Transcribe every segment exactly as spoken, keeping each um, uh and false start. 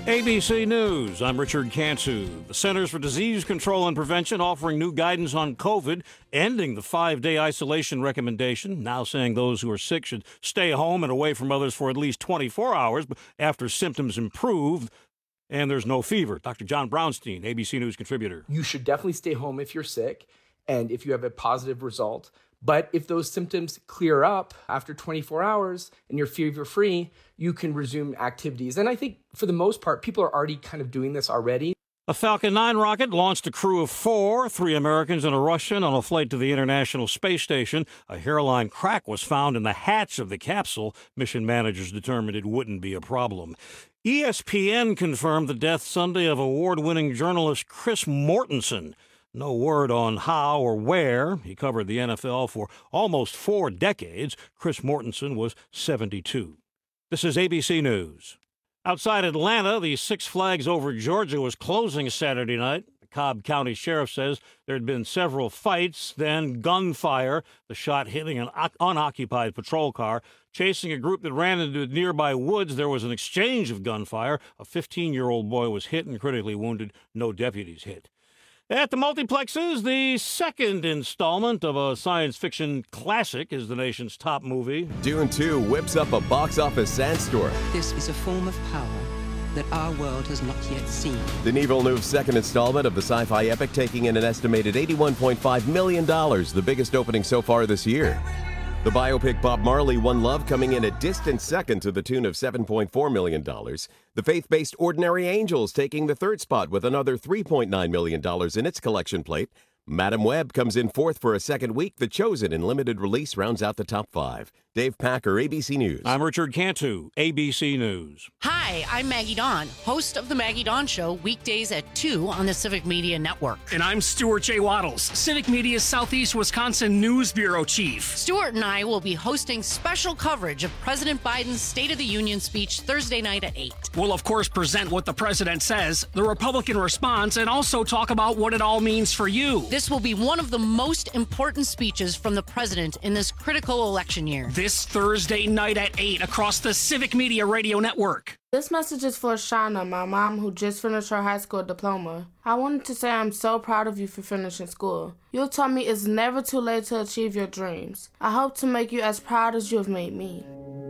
A B C News, I'm Richard Cantu. The Centers for Disease Control and Prevention offering new guidance on COVID, ending the five-day isolation recommendation, now saying those who are sick should stay home and away from others for at least twenty-four hours after symptoms improve and there's no fever. Doctor John Brownstein, A B C News contributor. You should definitely stay home if you're sick and if you have a positive result. But if those symptoms clear up after twenty-four hours and you're fever-free, you can resume activities. And I think for the most part, people are already kind of doing this already. A Falcon nine rocket launched a crew of four, three Americans and a Russian, on a flight to the International Space Station. A hairline crack was found in the hatch of the capsule. Mission managers determined it wouldn't be a problem. E S P N confirmed the death Sunday of award-winning journalist Chris Mortensen. No word on how or where. He covered the N F L for almost four decades. Chris Mortensen was seventy-two. This is A B C News. Outside Atlanta, the Six Flags Over Georgia was closing Saturday night. The Cobb County Sheriff says there had been several fights, then gunfire, the shot hitting an unoccupied patrol car. Chasing a group that ran into nearby woods, there was an exchange of gunfire. A fifteen-year-old boy was hit and critically wounded. No deputies hit. At the multiplexes, the second installment of a science fiction classic is the nation's top movie. Dune two whips up a box office sandstorm. This is a form of power that our world has not yet seen. Denis Villeneuve's second installment of the sci-fi epic taking in an estimated eighty-one point five million dollars, the biggest opening so far this year. The biopic Bob Marley, One Love, coming in a distant second to the tune of seven point four million dollars. The faith-based Ordinary Angels taking the third spot with another three point nine million dollars in its collection plate. Madam Web comes in fourth for a second week. The Chosen, in limited release, rounds out the top five. Dave Packer, A B C News. I'm Richard Cantu, A B C News. Hi, I'm Maggie Dawn, host of The Maggie Dawn Show, weekdays at two on the Civic Media Network. And I'm Stuart J. Waddles, Civic Media's Southeast Wisconsin News Bureau Chief. Stuart and I will be hosting special coverage of President Biden's State of the Union speech Thursday night at eight. We'll, of course, present what the president says, the Republican response, and also talk about what it all means for you. This will be one of the most important speeches from the president in this critical election year. This Thursday night at eight across the Civic Media Radio Network. This message is for Shauna, my mom, who just finished her high school diploma. I wanted to say I'm so proud of you for finishing school. You told me it's never too late to achieve your dreams. I hope to make you as proud as you have made me.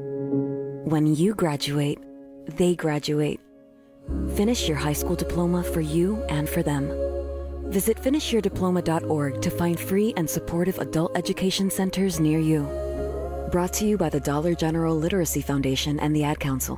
When you graduate, they graduate. Finish your high school diploma for you and for them. Visit finish your diploma dot org to find free and supportive adult education centers near you. Brought to you by the Dollar General Literacy Foundation and the Ad Council.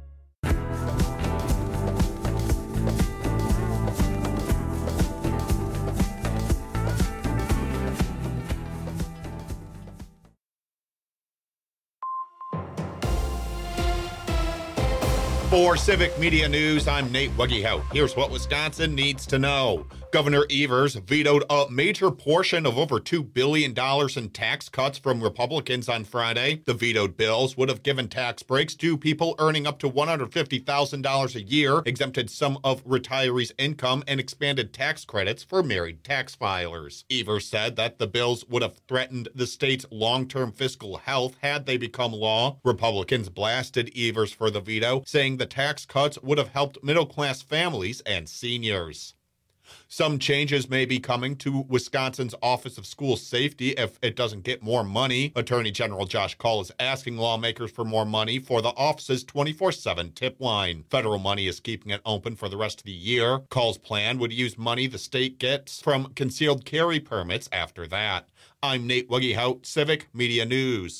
For Civic Media News, I'm Nate Wuggyhout. Here's what Wisconsin needs to know. Governor Evers vetoed a major portion of over two billion dollars in tax cuts from Republicans on Friday. The vetoed bills would have given tax breaks to people earning up to one hundred fifty thousand dollars a year, exempted some of retirees' income, and expanded tax credits for married tax filers. Evers said that the bills would have threatened the state's long-term fiscal health had they become law. Republicans blasted Evers for the veto, saying the tax cuts would have helped middle-class families and seniors. Some changes may be coming to Wisconsin's Office of School Safety if it doesn't get more money. Attorney General Josh Cull is asking lawmakers for more money for the office's twenty-four seven tip line. Federal money is keeping it open for the rest of the year. Cull's plan would use money the state gets from concealed carry permits after that. I'm Nate Wuggyhout, Civic Media News.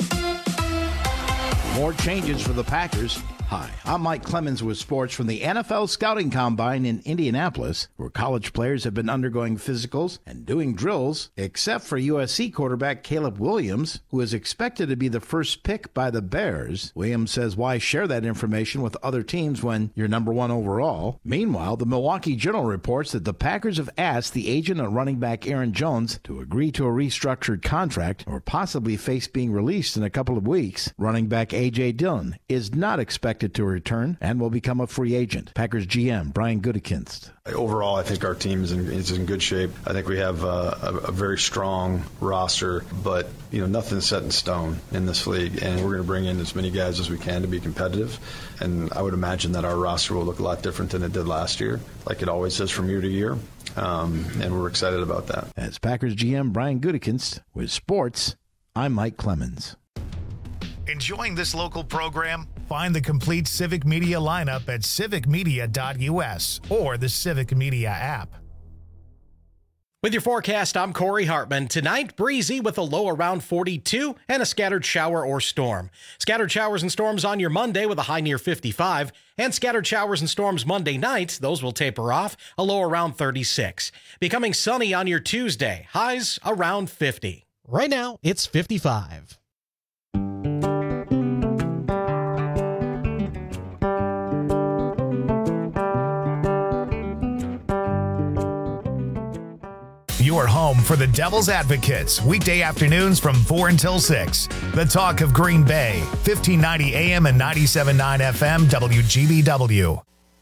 More changes for the Packers. Hi, I'm Mike Clemens with sports from the N F L Scouting Combine in Indianapolis, where college players have been undergoing physicals and doing drills, except for U S C quarterback Caleb Williams, who is expected to be the first pick by the Bears. Williams says, why share that information with other teams when you're number one overall? Meanwhile, the Milwaukee Journal reports that the Packers have asked the agent of running back Aaron Jones to agree to a restructured contract or possibly face being released in a couple of weeks. Running back A J. Dillon is not expected expected to return and will become a free agent. Packers G M Brian Gutekunst. Overall, I think our team is in, is in good shape. I think we have uh, a, a very strong roster, but you know nothing's set in stone in this league, and we're going to bring in as many guys as we can to be competitive. And I would imagine that our roster will look a lot different than it did last year, like it always does from year to year. Um, and we're excited about that. As Packers G M Brian Gutekunst with sports, I'm Mike Clemens. Enjoying this local program? Find the complete Civic Media lineup at civic media dot u s or the Civic Media app. With your forecast, I'm Corey Hartman. Tonight, breezy with a low around forty-two and a scattered shower or storm. Scattered showers and storms on your Monday with a high near fifty-five. And scattered showers and storms Monday night. Those will taper off, a low around thirty-six. Becoming sunny on your Tuesday. Highs around fifty. Right now, it's fifty-five. Your home for the Devil's Advocates, weekday afternoons from four until six. The talk of Green Bay, fifteen ninety A M and ninety-seven point nine F M, W G B W.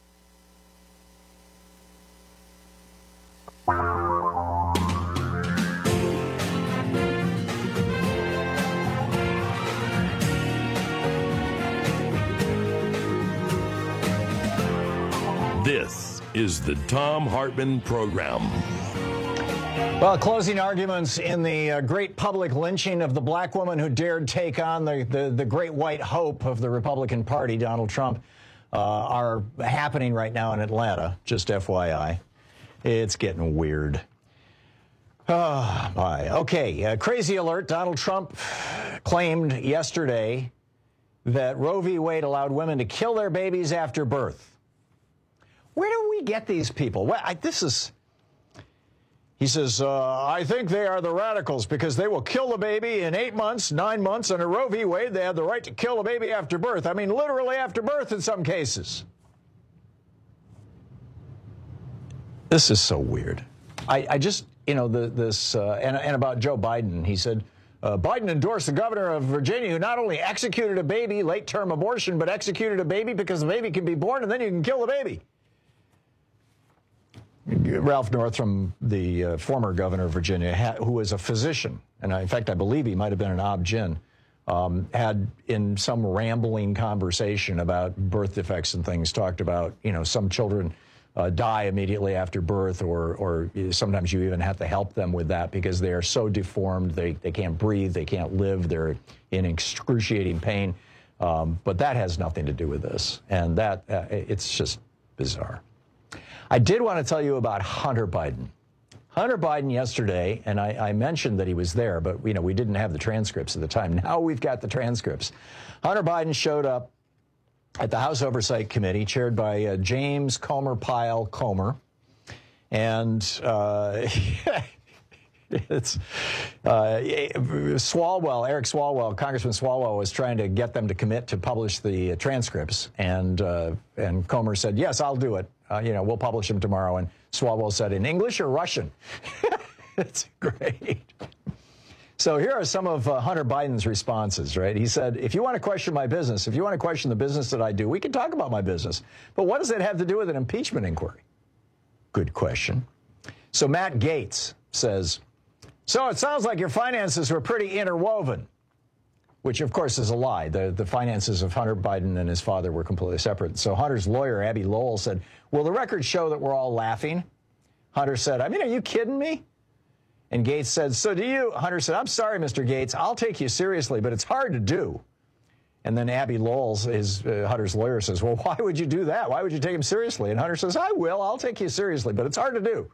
This is the Thom Hartmann Program. Well, closing arguments in the uh, great public lynching of the black woman who dared take on the, the, the great white hope of the Republican Party, Donald Trump, uh, are happening right now in Atlanta, just F Y I. It's getting weird. Oh, my. Okay, uh, crazy alert. Donald Trump claimed yesterday that Roe v. Wade allowed women to kill their babies after birth. Where do we get these people? Well, I, this is... He says, uh, I think they are the radicals because they will kill the baby in eight months, nine months. Under Roe v. Wade, they have the right to kill a baby after birth. I mean, literally after birth in some cases. This is so weird. I, I just, you know, the, this, uh, and, and about Joe Biden, he said, uh, Biden endorsed the governor of Virginia who not only executed a baby, late-term abortion, but executed a baby because the baby can be born and then you can kill the baby. Ralph Northam, the uh, former governor of Virginia, ha- who was a physician, and I, in fact, I believe he might have been an ob-gyn, um, had in some rambling conversation about birth defects and things, talked about, you know, some children uh, die immediately after birth, or, or sometimes you even have to help them with that because they are so deformed, they, they can't breathe, they can't live, they're in excruciating pain. Um, but that has nothing to do with this, and that uh, it's just bizarre. I did want to tell you about Hunter Biden. Hunter Biden yesterday, and I, I mentioned that he was there, but you know we didn't have the transcripts at the time. Now we've got the transcripts. Hunter Biden showed up at the House Oversight Committee, chaired by uh, James Comer Pyle Comer, and uh, it's uh, Swalwell, Eric Swalwell, Congressman Swalwell was trying to get them to commit to publish the uh, transcripts, and uh, and Comer said, "Yes, I'll do it. Uh, you know, we'll publish them tomorrow." And Swalwell said, "In English or Russian?" It's great. So here are some of uh, Hunter Biden's responses, right? He said, if you want to question my business, if you want to question the business that I do, we can talk about my business. But what does that have to do with an impeachment inquiry? Good question. So Matt Gaetz says, so it sounds like your finances were pretty interwoven, which, of course, is a lie. The, the finances of Hunter Biden and his father were completely separate. So Hunter's lawyer, Abby Lowell, said, will the records show that we're all laughing? Hunter said, I mean, are you kidding me? And Gaetz said, so do you? Hunter said, I'm sorry, Mister Gaetz. I'll take you seriously, but it's hard to do. And then Abby Lowell, his, uh, Hunter's lawyer, says, well, why would you do that? Why would you take him seriously? And Hunter says, I will. I'll take you seriously, but it's hard to do.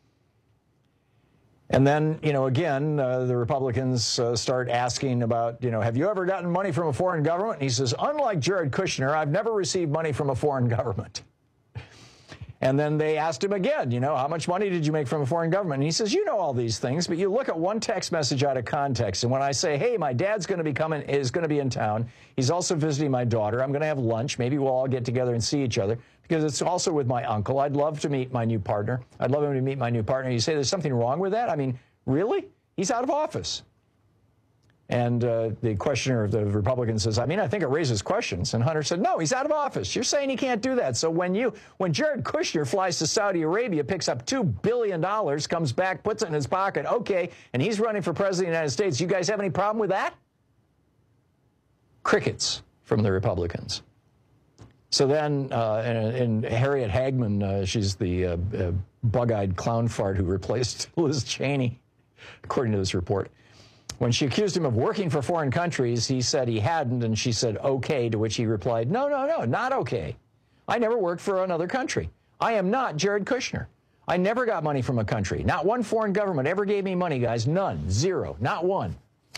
And then, you know, again, uh, the Republicans uh, start asking about, you know, have you ever gotten money from a foreign government? And he says, unlike Jared Kushner, I've never received money from a foreign government. And then they asked him again, you know, how much money did you make from a foreign government? And he says, you know all these things, but you look at one text message out of context. And when I say, hey, my dad's going to be coming, is going to be in town. He's also visiting my daughter. I'm going to have lunch. Maybe we'll all get together and see each other because it's also with my uncle. I'd love to meet my new partner. I'd love him to meet my new partner. You say there's something wrong with that? I mean, really? He's out of office. And uh, the questioner of the Republicans says, I mean, I think it raises questions. And Hunter said, no, he's out of office. You're saying he can't do that. So when you, when Jared Kushner flies to Saudi Arabia, picks up two billion dollars, comes back, puts it in his pocket, okay, and he's running for president of the United States, you guys have any problem with that? Crickets from the Republicans. So then, uh, and, and Harriet Hagman, uh, she's the uh, uh, bug-eyed clown fart who replaced Liz Cheney, according to this report. When she accused him of working for foreign countries, he said he hadn't, and she said, okay, to which he replied, no, no, no, not okay. I never worked for another country. I am not Jared Kushner. I never got money from a country. Not one foreign government ever gave me money, guys. None. Zero. Not one.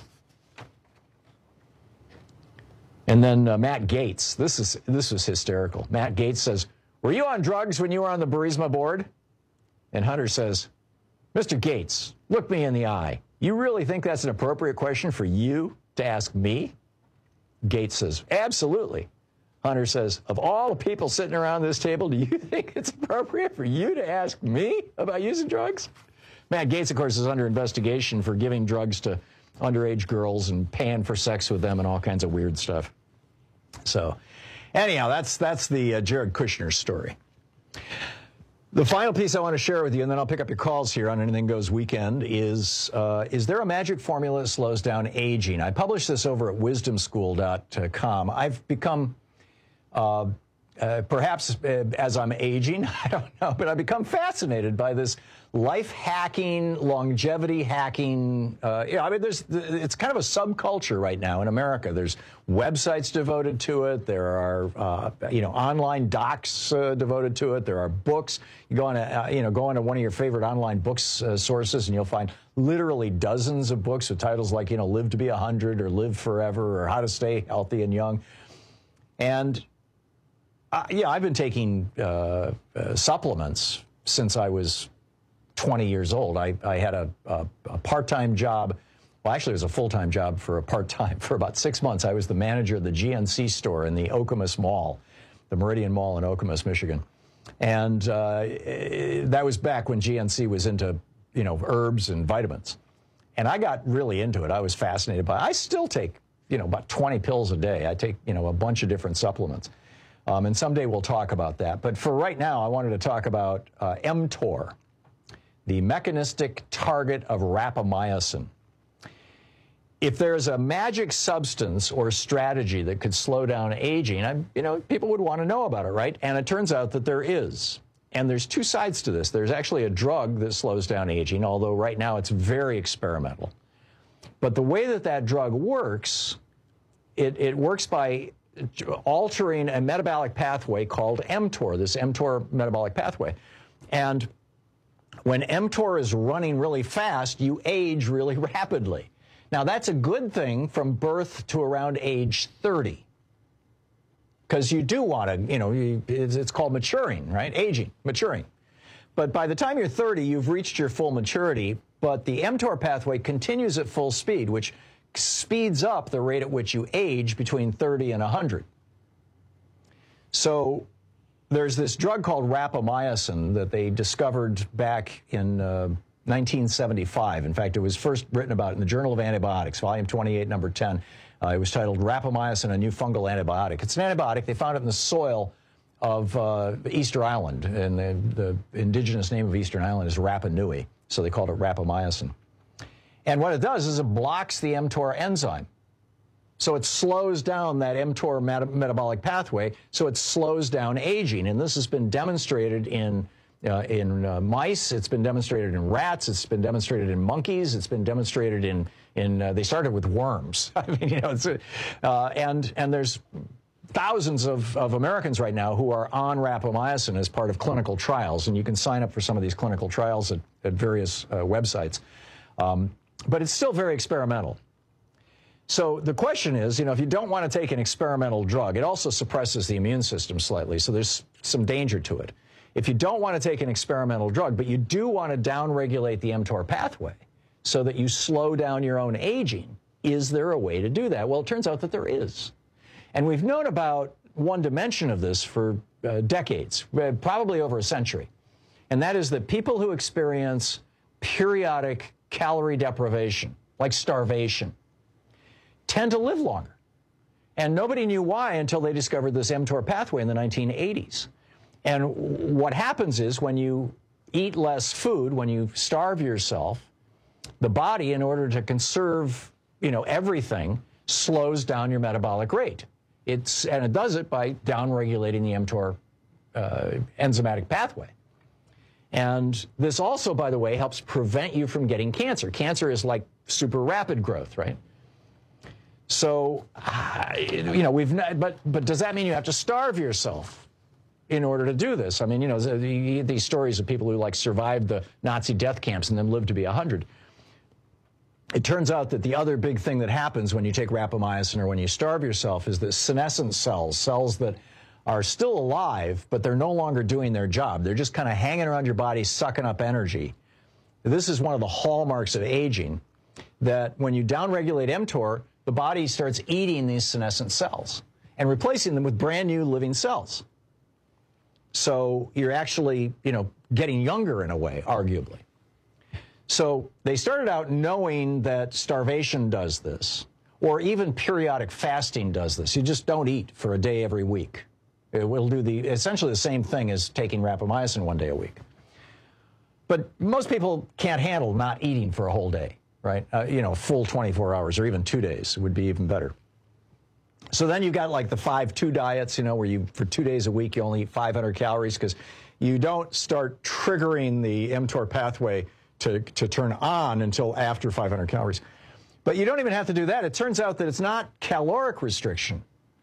And then uh, Matt Gaetz. This is, this was hysterical. Matt Gaetz says, were you on drugs when you were on the Burisma board? And Hunter says, Mister Gaetz, look me in the eye. You really think that's an appropriate question for you to ask me? Gaetz says, absolutely. Hunter says, of all the people sitting around this table, do you think it's appropriate for you to ask me about using drugs? Matt Gaetz, of course, is under investigation for giving drugs to underage girls and paying for sex with them and all kinds of weird stuff. So anyhow, that's, that's the uh, Jared Kushner story. The final piece I want to share with you, and then I'll pick up your calls here on Anything Goes Weekend, is, uh, is there a magic formula that slows down aging? I published this over at wisdom school dot com. I've become, uh, uh, perhaps uh, as I'm aging, I don't know, but I've become fascinated by this life hacking, longevity hacking. Uh, you know, I mean, there's, it's kind of a subculture right now in America. There's websites devoted to it. There are, uh, you know, online docs uh, devoted to it. There are books. You go on, a, uh, you know, go on to one of your favorite online books uh, sources, and you'll find literally dozens of books with titles like, you know, Live to be a Hundred or Live Forever or How to Stay Healthy and Young. And uh, yeah, I've been taking uh, uh, supplements since I was twenty years old. I, I had a, a, a part-time job. Well, actually, it was a full-time job for a part-time. For about six months, I was the manager of the G N C store in the Okemos Mall, the Meridian Mall in Okemos, Michigan. And uh, that was back when G N C was into, you know, herbs and vitamins. And I got really into it. I was fascinated by it. I still take, you know, about twenty pills a day. I take, you know, a bunch of different supplements. Um, and someday we'll talk about that. But for right now, I wanted to talk about uh, mTOR, the mechanistic target of rapamycin. If there's a magic substance or strategy that could slow down aging, I, you know, people would want to know about it, right? And it turns out that there is. And there's two sides to this. There's actually a drug that slows down aging, although right now it's very experimental. But the way that that drug works, it, it works by altering a metabolic pathway called mTOR, this mTOR metabolic pathway. And when mTOR is running really fast, you age really rapidly. Now, that's a good thing from birth to around age thirty. Because you do want to, you know, you, it's, it's called maturing, right? Aging, maturing. But by the time you're thirty, you've reached your full maturity, but the mTOR pathway continues at full speed, which speeds up the rate at which you age between thirty and one hundred. So there's this drug called rapamycin that they discovered back in uh, nineteen seventy-five. In fact, it was first written about in the Journal of Antibiotics, volume twenty-eight, number ten. Uh, it was titled Rapamycin, a New Fungal Antibiotic. It's an antibiotic. They found it in the soil of uh, Easter Island, and the, the indigenous name of Eastern Island is Rapa Nui, so they called it rapamycin. And what it does is it blocks the mTOR enzyme. So it slows down that mTOR met metabolic pathway, so it slows down aging. And this has been demonstrated in, uh, in uh, mice, it's been demonstrated in rats, it's been demonstrated in monkeys, it's been demonstrated in, in uh, they started with worms. I mean, you know, it's, uh, and, and there's thousands of, of Americans right now who are on rapamycin as part of clinical trials, and you can sign up for some of these clinical trials at, at various uh, websites. Um, but it's still very experimental. So the question is, you know, if you don't want to take an experimental drug, it also suppresses the immune system slightly, so there's some danger to it. If you don't want to take an experimental drug, but you do want to downregulate the mTOR pathway so that you slow down your own aging, is there a way to do that? Well, it turns out that there is. And we've known about one dimension of this for uh, decades, probably over a century. And that is that people who experience periodic calorie deprivation, like starvation, tend to live longer. And nobody knew why until they discovered this mTOR pathway in the nineteen eighties. And what happens is when you eat less food, when you starve yourself, the body, in order to conserve, you know, everything, slows down your metabolic rate. It's, and it does it by downregulating the mTOR uh, enzymatic pathway. And this also, by the way, helps prevent you from getting cancer. Cancer is like super rapid growth, right? So, uh, you know, we've not, but but does that mean you have to starve yourself in order to do this? I mean, you know, the, these stories of people who like survived the Nazi death camps and then lived to be a hundred. It turns out that the other big thing that happens when you take rapamycin or when you starve yourself is that senescent cells, cells that are still alive, but they're no longer doing their job. They're just kind of hanging around your body, sucking up energy. This is one of the hallmarks of aging, that when you downregulate mTOR, the body starts eating these senescent cells and replacing them with brand new living cells. So you're actually, you know, getting younger in a way, arguably. So they started out knowing that starvation does this, or even periodic fasting does this. You just don't eat for a day every week. It will do the essentially the same thing as taking rapamycin one day a week. But most people can't handle not eating for a whole day, right? Uh, you know, full twenty-four hours or even two days would be even better. So then you've got like the five two diets, you know, where you, for two days a week, you only eat five hundred calories because you don't start triggering the mTOR pathway to, to turn on until after five hundred calories. But you don't even have to do that. It turns out that it's not caloric restriction.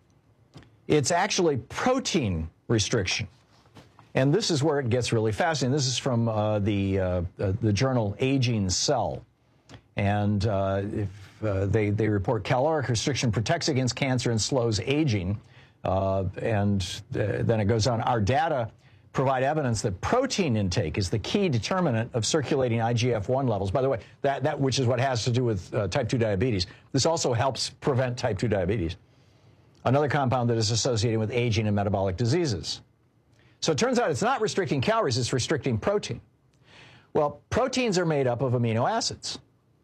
It's actually protein restriction. And this is where it gets really fascinating. This is from uh, the, uh, uh, the journal Aging Cell. And uh, if, uh, they, they report caloric restriction protects against cancer and slows aging. Uh, and uh, then it goes on, our data provide evidence that protein intake is the key determinant of circulating I G F one levels. By the way, that, that which is what has to do with uh, type two diabetes. This also helps prevent type two diabetes, another compound that is associated with aging and metabolic diseases. So it turns out it's not restricting calories, it's restricting protein. Well, proteins are made up of amino acids.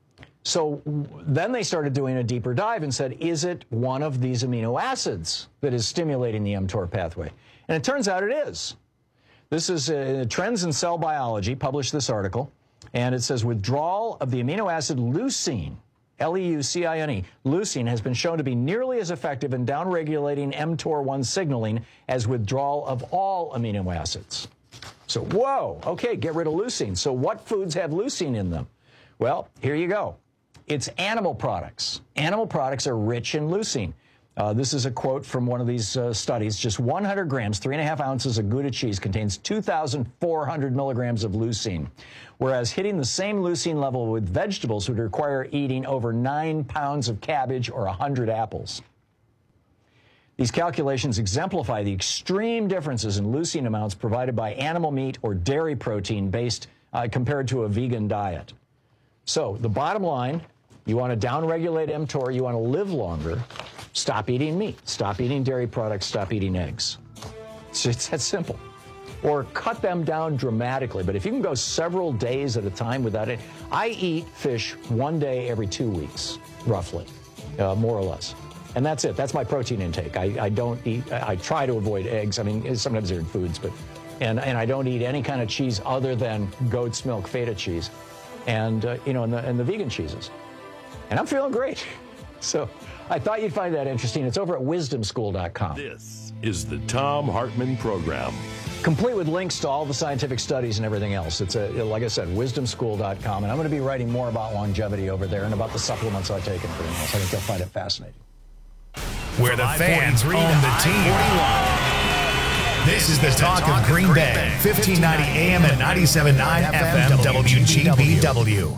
So then they started doing a deeper dive and said, is it one of these amino acids that is stimulating the mTOR pathway? And it turns out it is. This is uh, Trends in Cell Biology, published this article, and it says withdrawal of the amino acid leucine, L E U C I N E, leucine has been shown to be nearly as effective in downregulating mTOR one signaling as withdrawal of all amino acids. So, whoa, okay, get rid of leucine. So what foods have leucine in them? Well, here you go. It's animal products. Animal products are rich in leucine. Uh, this is a quote from one of these uh, studies. Just one hundred grams, three and a half ounces of Gouda cheese contains two thousand four hundred milligrams of leucine, whereas hitting the same leucine level with vegetables would require eating over nine pounds of cabbage or one hundred apples. These calculations exemplify the extreme differences in leucine amounts provided by animal meat or dairy protein based uh, compared to a vegan diet. So the bottom line, you want to downregulate mTOR, you want to live longer, stop eating meat, stop eating dairy products, stop eating eggs. It's, it's that simple. Or cut them down dramatically. But if you can go several days at a time without it, I eat fish one day every two weeks, roughly, uh, more or less. And that's it. That's my protein intake. I, I don't eat, I, I try to avoid eggs. I mean, sometimes they're in foods, but, and, and I don't eat any kind of cheese other than goat's milk feta cheese and, uh, you know, and the, and the vegan cheeses. And I'm feeling great. So I thought you'd find that interesting. It's over at wisdom school dot com. This is the Thom Hartmann Program, complete with links to all the scientific studies and everything else. It's, a, like I said, wisdom school dot com. And I'm going to be writing more about longevity over there and about the supplements I take and everything else. I think you'll find it fascinating. Where the fans own the team. This is the talk of Green Bay, fifteen ninety A M and ninety-seven point nine F M W G B W.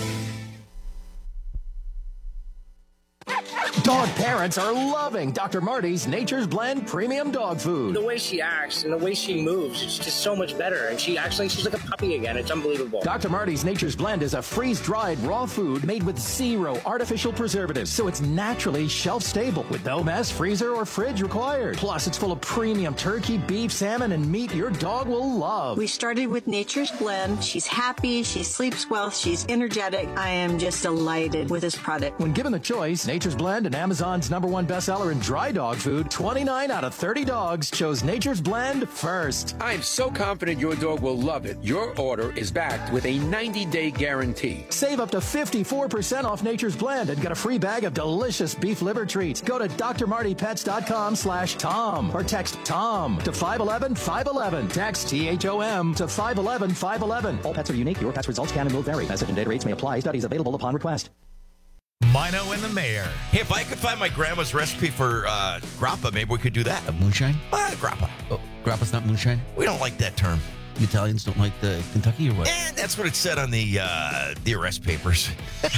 Dog parents are loving Doctor Marty's Nature's Blend Premium Dog Food. The way she acts and the way she moves, it's just so much better. And she acts like she's like a puppy again. It's unbelievable. Doctor Marty's Nature's Blend is a freeze-dried raw food made with zero artificial preservatives, so it's naturally shelf-stable with no mess, freezer, or fridge required. Plus, it's full of premium turkey, beef, salmon, and meat your dog will love. We started with Nature's Blend. She's happy, she sleeps well, she's energetic. I am just delighted with this product. When given the choice, Nature's Blend and Amazon's number one bestseller in dry dog food, twenty-nine out of thirty dogs chose Nature's Blend first. I'm so confident your dog will love it. Your order is backed with a ninety-day guarantee. Save up to fifty-four percent off Nature's Blend and get a free bag of delicious beef liver treats. Go to d r marty pets dot com slash Tom or text TOM to five one one five one one. Text T H O M to five one one five one one. All pets are unique. Your pet's results can and will vary. Message and data rates may apply. Studies available upon request. Mino and the Mayor. Hey, if I could find my grandma's recipe for uh, grappa, maybe we could do that. A moonshine? Uh, grappa. Oh, grappa's not moonshine? We don't like that term. The Italians don't like the Kentucky or what? And that's what it said on the uh, the arrest papers.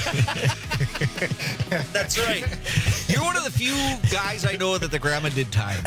That's right. You're one of the few guys I know that the grandma did time.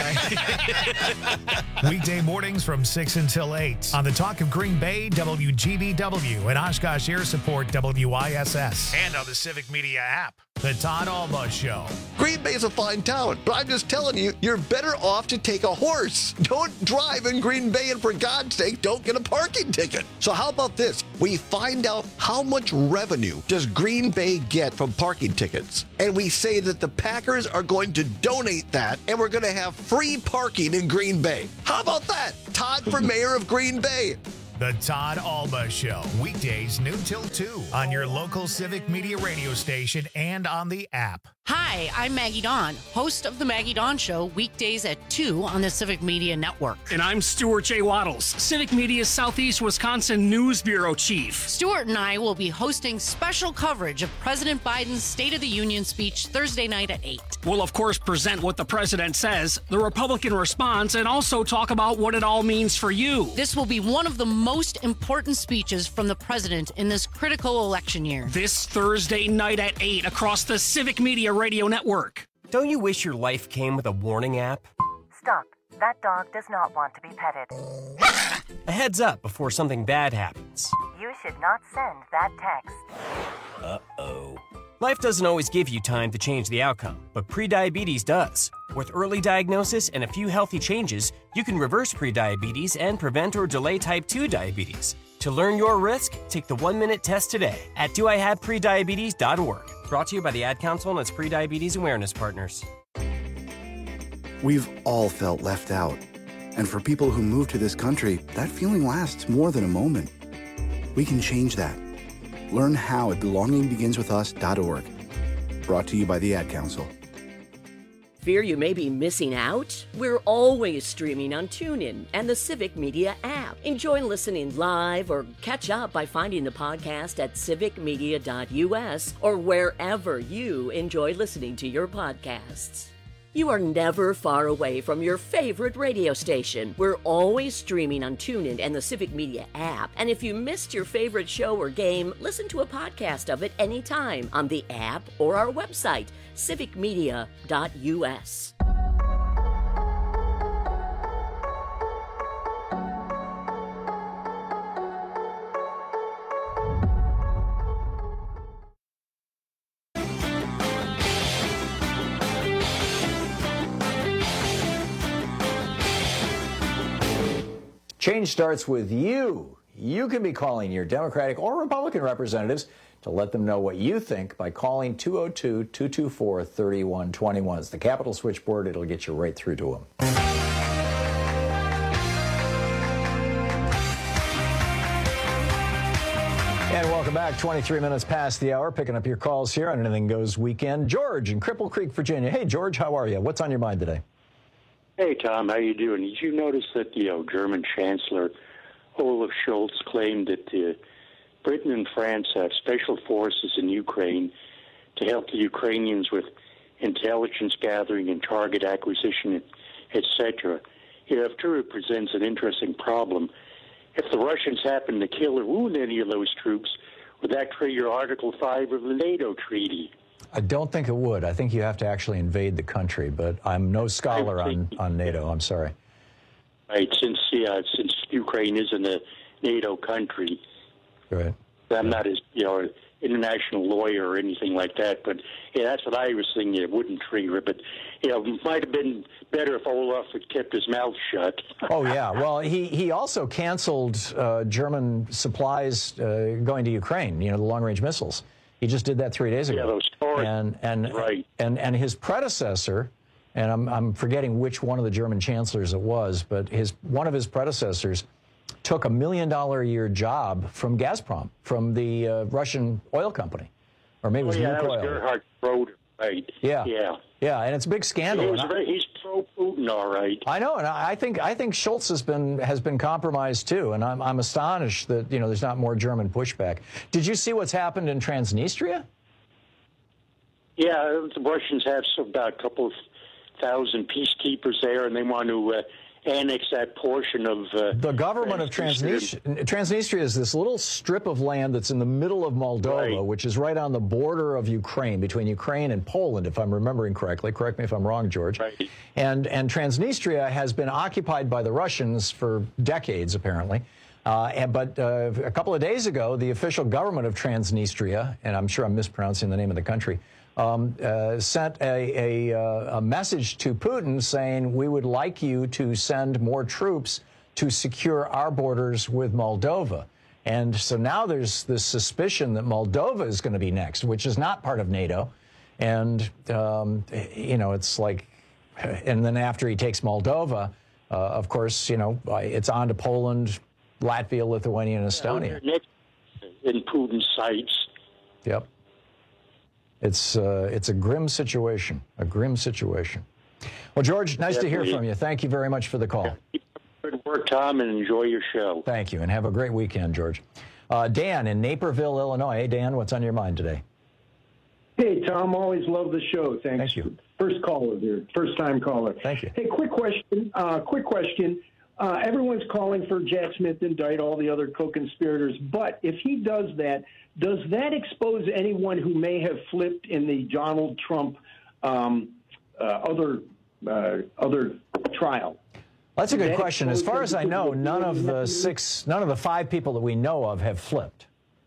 Weekday mornings from six until eight on the Talk of Green Bay, W G B W, and Oshkosh Air Support, W I S S, and on the Civic Media app. The Todd Alba Show. Green Bay is a fine town, but I'm just telling you, you're better off to take a horse. Don't drive in Green Bay, and for God's sake, don't get a parking ticket. So how about this? We find out how much revenue does Green Bay get from parking tickets, and we say that the Packers are going to donate that, and we're going to have free parking in Green Bay. How about that? Todd for mayor of Green Bay. The Todd Alba Show. Weekdays noon till two on your local Civic Media radio station and on the app. Hi, I'm Maggie Dawn, host of The Maggie Dawn Show, weekdays at two on the Civic Media Network. And I'm Stuart J. Waddles, Civic Media's Southeast Wisconsin News Bureau Chief. Stuart and I will be hosting special coverage of President Biden's State of the Union speech Thursday night at eight. We'll, of course, present what the president says, the Republican response, and also talk about what it all means for you. This will be one of the most important speeches from the president in this critical election year. This Thursday night at eight across the Civic Media Radio Network. Don't you wish your life came with a warning app? Stop. That dog does not want to be petted. A heads up before something bad happens. You should not send that text. Uh-oh. Life doesn't always give you time to change the outcome, but prediabetes does. With early diagnosis and a few healthy changes, you can reverse prediabetes and prevent or delay type two diabetes. To learn your risk, take the one-minute test today at do I have prediabetes dot org. Brought to you by the Ad Council and its prediabetes awareness partners. We've all felt left out. And for people who move to this country, that feeling lasts more than a moment. We can change that. Learn how at belonging begins with us dot org. Brought to you by the Ad Council. Fear you may be missing out? We're always streaming on TuneIn and the Civic Media app. Enjoy listening live or catch up by finding the podcast at civic media dot U S or wherever you enjoy listening to your podcasts. You are never far away from your favorite radio station. We're always streaming on TuneIn and the Civic Media app. And if you missed your favorite show or game, listen to a podcast of it anytime on the app or our website, civic media dot U S. Change starts with you. You can be calling your Democratic or Republican representatives to let them know what you think by calling two oh two, two two four, three one two one. It's the Capitol switchboard. It'll get you right through to them. And welcome back. twenty-three minutes past the hour, picking up your calls here on Anything Goes Weekend. George in Cripple Creek, Virginia. Hey, George, how are you? What's on your mind today? Hey, Tom, how you doing? Did you notice that the uh, German Chancellor, Olaf Scholz, claimed that uh, Britain and France have special forces in Ukraine to help the Ukrainians with intelligence gathering and target acquisition, et cetera? You know, if true, it presents an interesting problem. If the Russians happen to kill or wound any of those troops, would that trigger Article five of the NATO treaty? I don't think it would. I think you have to actually invade the country, but I'm no scholar on, on NATO. I'm sorry. Right, since yeah, since Ukraine isn't a NATO country. Right. I'm not as, you know, an international lawyer or anything like that, but yeah, that's what I was thinking. It wouldn't trigger it, but you know, it might have been better if Olaf had kept his mouth shut. Oh yeah, well, he he also canceled uh, German supplies uh, going to Ukraine. You know, the long-range missiles. He just did that three days ago. Yeah, those stories. And and right. and and his predecessor, and I'm I'm forgetting which one of the German chancellors it was, but his one of his predecessors took a million dollar a year job from Gazprom, from the uh, Russian oil company, or maybe it was oh, yeah, that Lukoil. was Gerhard Schroeder, right? Yeah, yeah, yeah, and it's a big scandal. He was very, he's pro Putin, all right. I know, and I think I think Schultz has been has been compromised too, and I'm I'm astonished that you know there's not more German pushback. Did you see what's happened in Transnistria? Yeah, the Russians have about a couple of thousand peacekeepers there, and they want to uh, annex that portion of uh, the government of Transnistria. Transnistria is this little strip of land that's in the middle of Moldova, right. which is right on the border of Ukraine, between Ukraine and Poland, if I'm remembering correctly. Correct me if I'm wrong, George. Right. And and Transnistria has been occupied by the Russians for decades, apparently. Uh, and, but uh, a couple of days ago, the official government of Transnistria, and I'm sure I'm mispronouncing the name of the country, Um, uh, sent a, a, a message to Putin saying, we would like you to send more troops to secure our borders with Moldova. And so now there's this suspicion that Moldova is going to be next, which is not part of NATO. And, um, you know, it's like, and then after he takes Moldova, uh, of course, you know, it's on to Poland, Latvia, Lithuania, and Estonia. In Putin's sights. Yep. It's uh, it's a grim situation, a grim situation. Well, George, nice Definitely. to hear from you. Thank you very much for the call. Keep up the good work, Tom, and enjoy your show. Thank you, and have a great weekend, George. Uh, Dan in Naperville, Illinois. Hey, Dan, what's on your mind today? Hey, Tom, always love the show. Thanks. Thank you. First caller here, first-time caller. Thank you. Hey, quick question, uh, quick question. Uh, everyone's calling for Jack Smith to indict all the other co-conspirators, but if he does that, does that expose anyone who may have flipped in the Donald Trump um, uh, other uh, other trial? That's a good That question. As far as I know, exposes none of the six, none of the five people that we know of have flipped.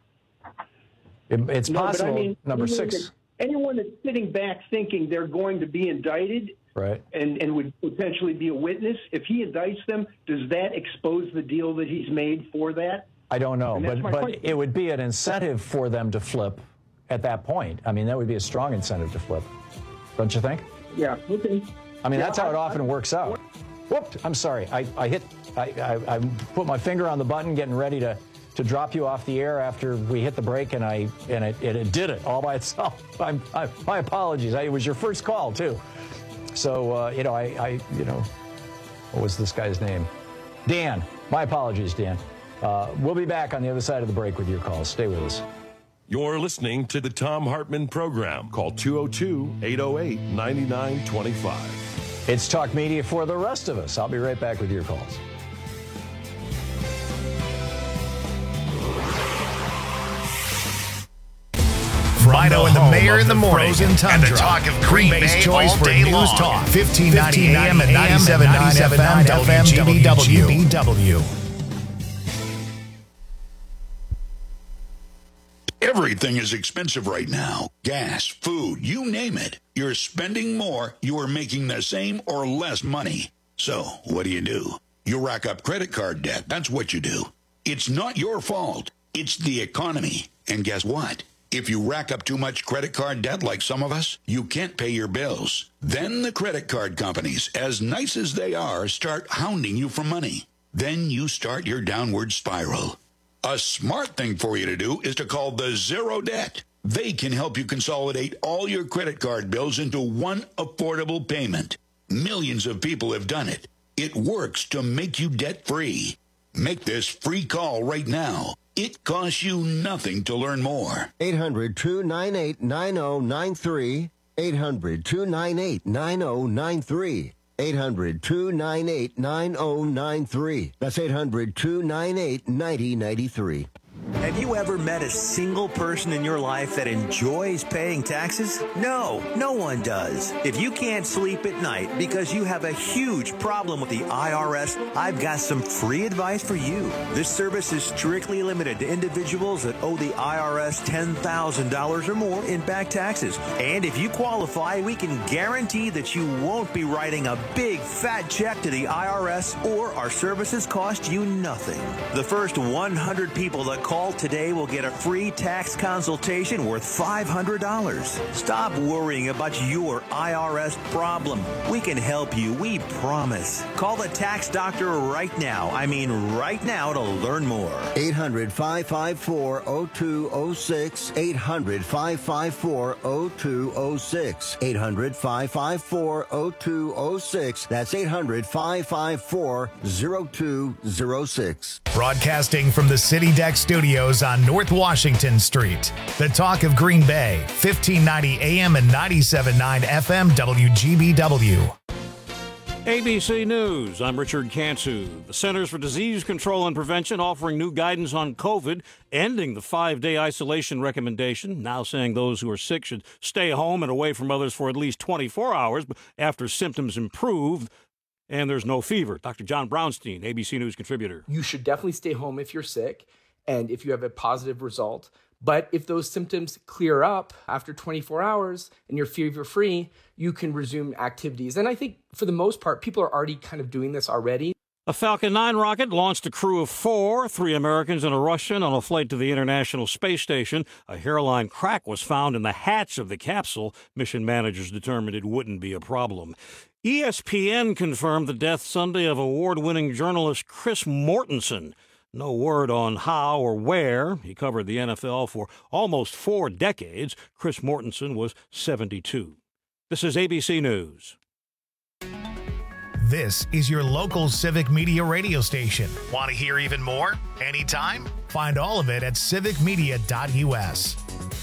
It, it's No, but I possible mean, number anyone six. that- anyone that's sitting back thinking they're going to be indicted Right. and, and would potentially be a witness, if he indicts them, does that expose the deal that he's made for that? I don't know, And that's but my but question. it would be an incentive for them to flip at that point. I mean, that would be a strong incentive to flip, don't you think? Yeah. Okay. I mean, Yeah, that's how it I- often works out. Whoop! I'm sorry. I, I hit. I, I I put my finger on the button, getting ready to to drop you off the air after we hit the break, and I and it, it, it did it all by itself. I'm, I, my apologies. I, it was your first call too. So uh, you know, I, I you know, what was this guy's name? Dan. My apologies, Dan. Uh, we'll be back on the other side of the break with your calls. Stay with us. You're listening to the Tom Hartman Program. Call two oh two, eight oh eight, nine nine two five. It's Talk Media for the rest of us. I'll be right back with your calls. Rhino and the Mayor in the morning, and the talk of Green Bay's choice for news talk. fifteen ninety A M and ninety-seven point nine F M W G B W. Everything is expensive right now. Gas, food, you name it. You're spending more, you are making the same or less money. So, what do you do? You rack up credit card debt. That's what you do. It's not your fault. It's the economy. And guess what? If you rack up too much credit card debt like some of us, you can't pay your bills. Then the credit card companies, as nice as they are, start hounding you for money. Then you start your downward spiral. A smart thing for you to do is to call the Zero Debt. They can help you consolidate all your credit card bills into one affordable payment. Millions of people have done it. It works to make you debt-free. Make this free call right now. It costs you nothing to learn more. eight hundred, two nine eight, nine oh nine three. eight hundred, two nine eight, nine oh nine three. eight hundred, two nine eight, nine oh nine three. That's eight hundred, two nine eight, nine oh nine three. Have you ever met a single person in your life that enjoys paying taxes? No, no one does. If you can't sleep at night because you have a huge problem with the I R S, I've got some free advice for you. This service is strictly limited to individuals that owe the I R S ten thousand dollars or more in back taxes. And if you qualify, we can guarantee that you won't be writing a big fat check to the I R S, or our services cost you nothing. The first one hundred people that call call today will get a free tax consultation worth five hundred dollars. Stop worrying about your I R S problem. We can help you, we promise. Call the tax doctor right now. I mean right now to learn more. eight hundred, five five four, oh two oh six. eight hundred, five five four, oh two oh six. eight hundred, five five four, oh two oh six. That's eight hundred, five five four, oh two oh six. Broadcasting from the City Deck Studios on North Washington Street. The Talk of Green Bay, fifteen ninety A M and ninety-seven point nine F M W G B W. A B C News, I'm Richard Kansu. The Centers for Disease Control and Prevention offering new guidance on COVID, ending the five-day isolation recommendation, now saying those who are sick should stay home and away from others for at least twenty-four hours after symptoms improve and there's no fever. Doctor John Brownstein, A B C News contributor. You should definitely stay home if you're sick and if you have a positive result. But if those symptoms clear up after twenty-four hours and you're fever-free, you can resume activities. And I think for the most part, people are already kind of doing this already. A Falcon nine rocket launched a crew of four, three Americans and a Russian, on a flight to the International Space Station. A hairline crack was found in the hatch of the capsule. Mission managers determined it wouldn't be a problem. E S P N confirmed the death Sunday of award-winning journalist Chris Mortensen. No word on how or where. He covered the N F L for almost four decades. Chris Mortensen was seventy-two. This is A B C News. This is your local Civic Media radio station. Want to hear even more? Anytime? Find all of it at civic media dot U S.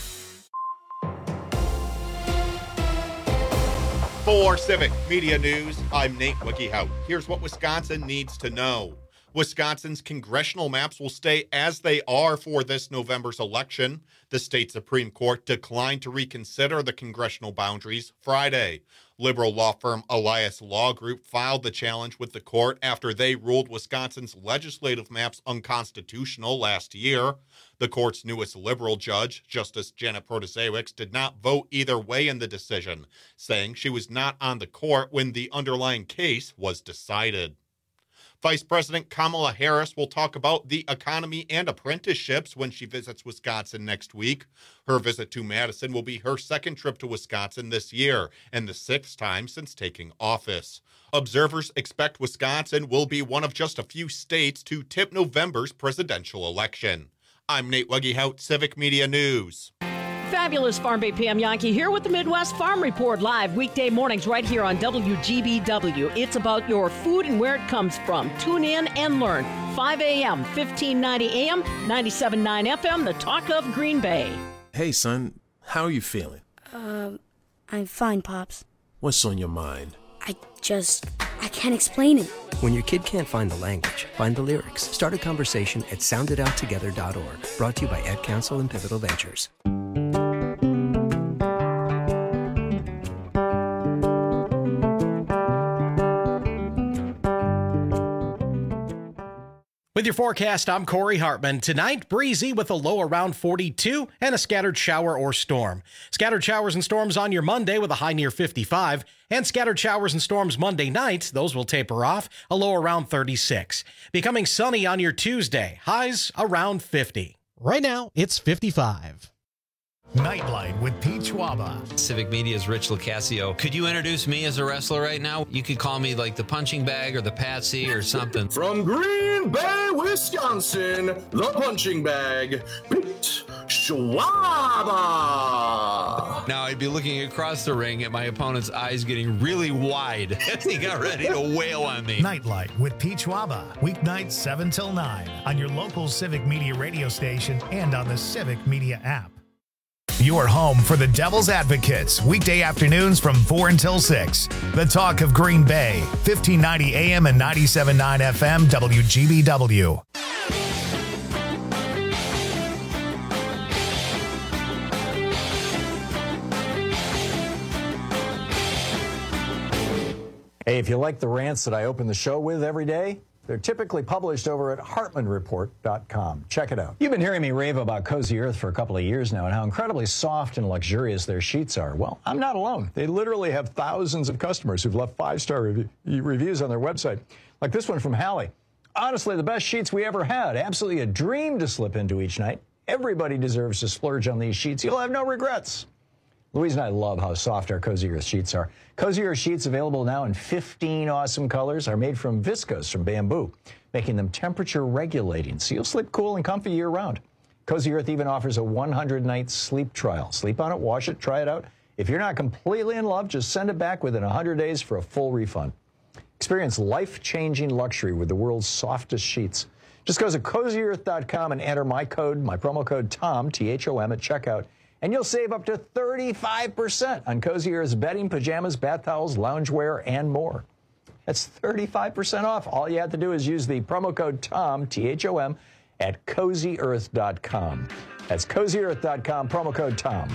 For Civic Media News, I'm Nate Wickyhout. Here's what Wisconsin needs to know. Wisconsin's congressional maps will stay as they are for this November's election. The state Supreme Court declined to reconsider the congressional boundaries Friday. Liberal law firm Elias Law Group filed the challenge with the court after they ruled Wisconsin's legislative maps unconstitutional last year. The court's newest liberal judge, Justice Janet Protasiewicz, did not vote either way in the decision, saying she was not on the court when the underlying case was decided. Vice President Kamala Harris will talk about the economy and apprenticeships when she visits Wisconsin next week. Her visit to Madison will be her second trip to Wisconsin this year and the sixth time since taking office. Observers expect Wisconsin will be one of just a few states to tip November's presidential election. I'm Nate Weggehout, Civic Media News. Fabulous Farm Bay P M Yankee here with the Midwest Farm Report, live weekday mornings right here on W G B W. It's about your food and where it comes from. Tune in and learn. five a.m., fifteen ninety A M, ninety-seven point nine F M, the Talk of Green Bay. Hey, son, how are you feeling? Um, I'm fine, Pops. What's on your mind? I just, I can't explain it. When your kid can't find the language, find the lyrics. Start a conversation at sound it out together dot org. Brought to you by Ed Council and Pivotal Ventures. With your forecast, I'm Corey Hartman. Tonight, breezy with a low around forty-two and a scattered shower or storm. Scattered showers and storms on your Monday with a high near fifty-five. And scattered showers and storms Monday night. Those will taper off, a low around thirty-six. Becoming sunny on your Tuesday. Highs around fifty. Right now, it's fifty-five. Nightlight with Pete Schwaba. Civic Media's Rich Locascio. Could you introduce me as a wrestler right now? You could call me like the punching bag or the Patsy or something. From Green Bay, Wisconsin, the punching bag, Pete Schwaba. Now I'd be looking across the ring at my opponent's eyes getting really wide as he got ready to wail on me. Nightlight with Pete Schwaba. Weeknights seven till nine on your local Civic Media radio station and on the Civic Media app. Your home for the Devil's Advocates, weekday afternoons from four until six. The Talk of Green Bay, fifteen ninety A M and ninety-seven point nine F M W G B W. Hey, if you like the rants that I open the show with every day, they're typically published over at Hartman Report dot com. Check it out. You've been hearing me rave about Cozy Earth for a couple of years now and how incredibly soft and luxurious their sheets are. Well, I'm not alone. They literally have thousands of customers who've left five-star rev- reviews on their website. Like this one from Hallie. honestly, the best sheets we ever had. Absolutely a dream to slip into each night. Everybody deserves to splurge on these sheets. You'll have no regrets. Louise and I love how soft our Cozy Earth sheets are. Cozy Earth sheets, available now in fifteen awesome colors, are made from viscose from bamboo, making them temperature regulating, so you'll sleep cool and comfy year-round. Cozy Earth even offers a one hundred night sleep trial. Sleep on it, wash it, try it out. If you're not completely in love, just send it back within one hundred days for a full refund. Experience life-changing luxury with the world's softest sheets. Just go to cozy earth dot com and enter my code, my promo code TOM, T H O M, at checkout, and you'll save up to thirty-five percent on Cozy Earth's bedding, pajamas, bath towels, loungewear, and more. That's thirty-five percent off. All you have to do is use the promo code TOM, T H O M, at cozy earth dot com. That's cozy earth dot com, promo code TOM.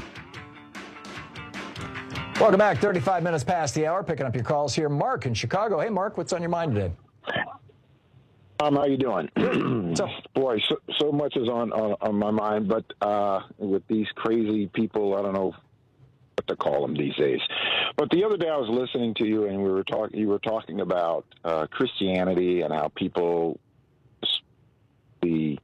Welcome back. thirty-five minutes past the hour. Picking up your calls here. Mark in Chicago. Hey, Mark, what's on your mind today? Um, how you doing? Boy, so, so much is on, on, on my mind, but uh, with these crazy people, I don't know what to call them these days. But the other day I was listening to you, and we were talking. You were talking about uh, Christianity and how people the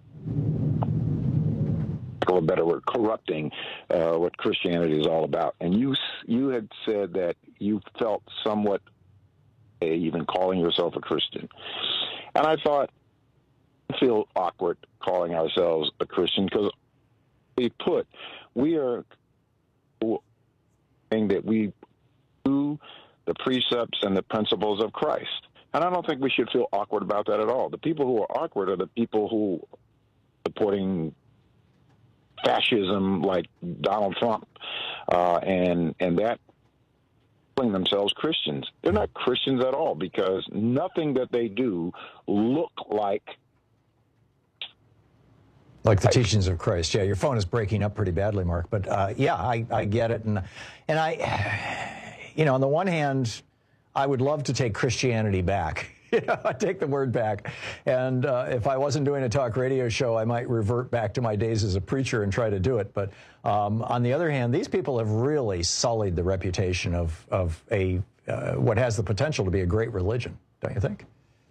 a better word, corrupting uh, what Christianity is all about. And you you had said that you felt somewhat uh, even calling yourself a Christian. And I thought, I feel awkward calling ourselves a Christian because we put, we are saying that we do the precepts and the principles of Christ. And I don't think we should feel awkward about that at all. The people who are awkward are the people who are supporting fascism like Donald Trump, uh, and and that calling themselves Christians. They're not Christians at all because nothing that they do look like like the teachings of Christ. Yeah, your phone is breaking up pretty badly, Mark. But uh, yeah, I, I get it, and and I, you know, on the one hand, I would love to take Christianity back. You know, I take the word back. And uh, if I wasn't doing a talk radio show, I might revert back to my days as a preacher and try to do it. But um, on the other hand, these people have really sullied the reputation of, of a uh, what has the potential to be a great religion, don't you think?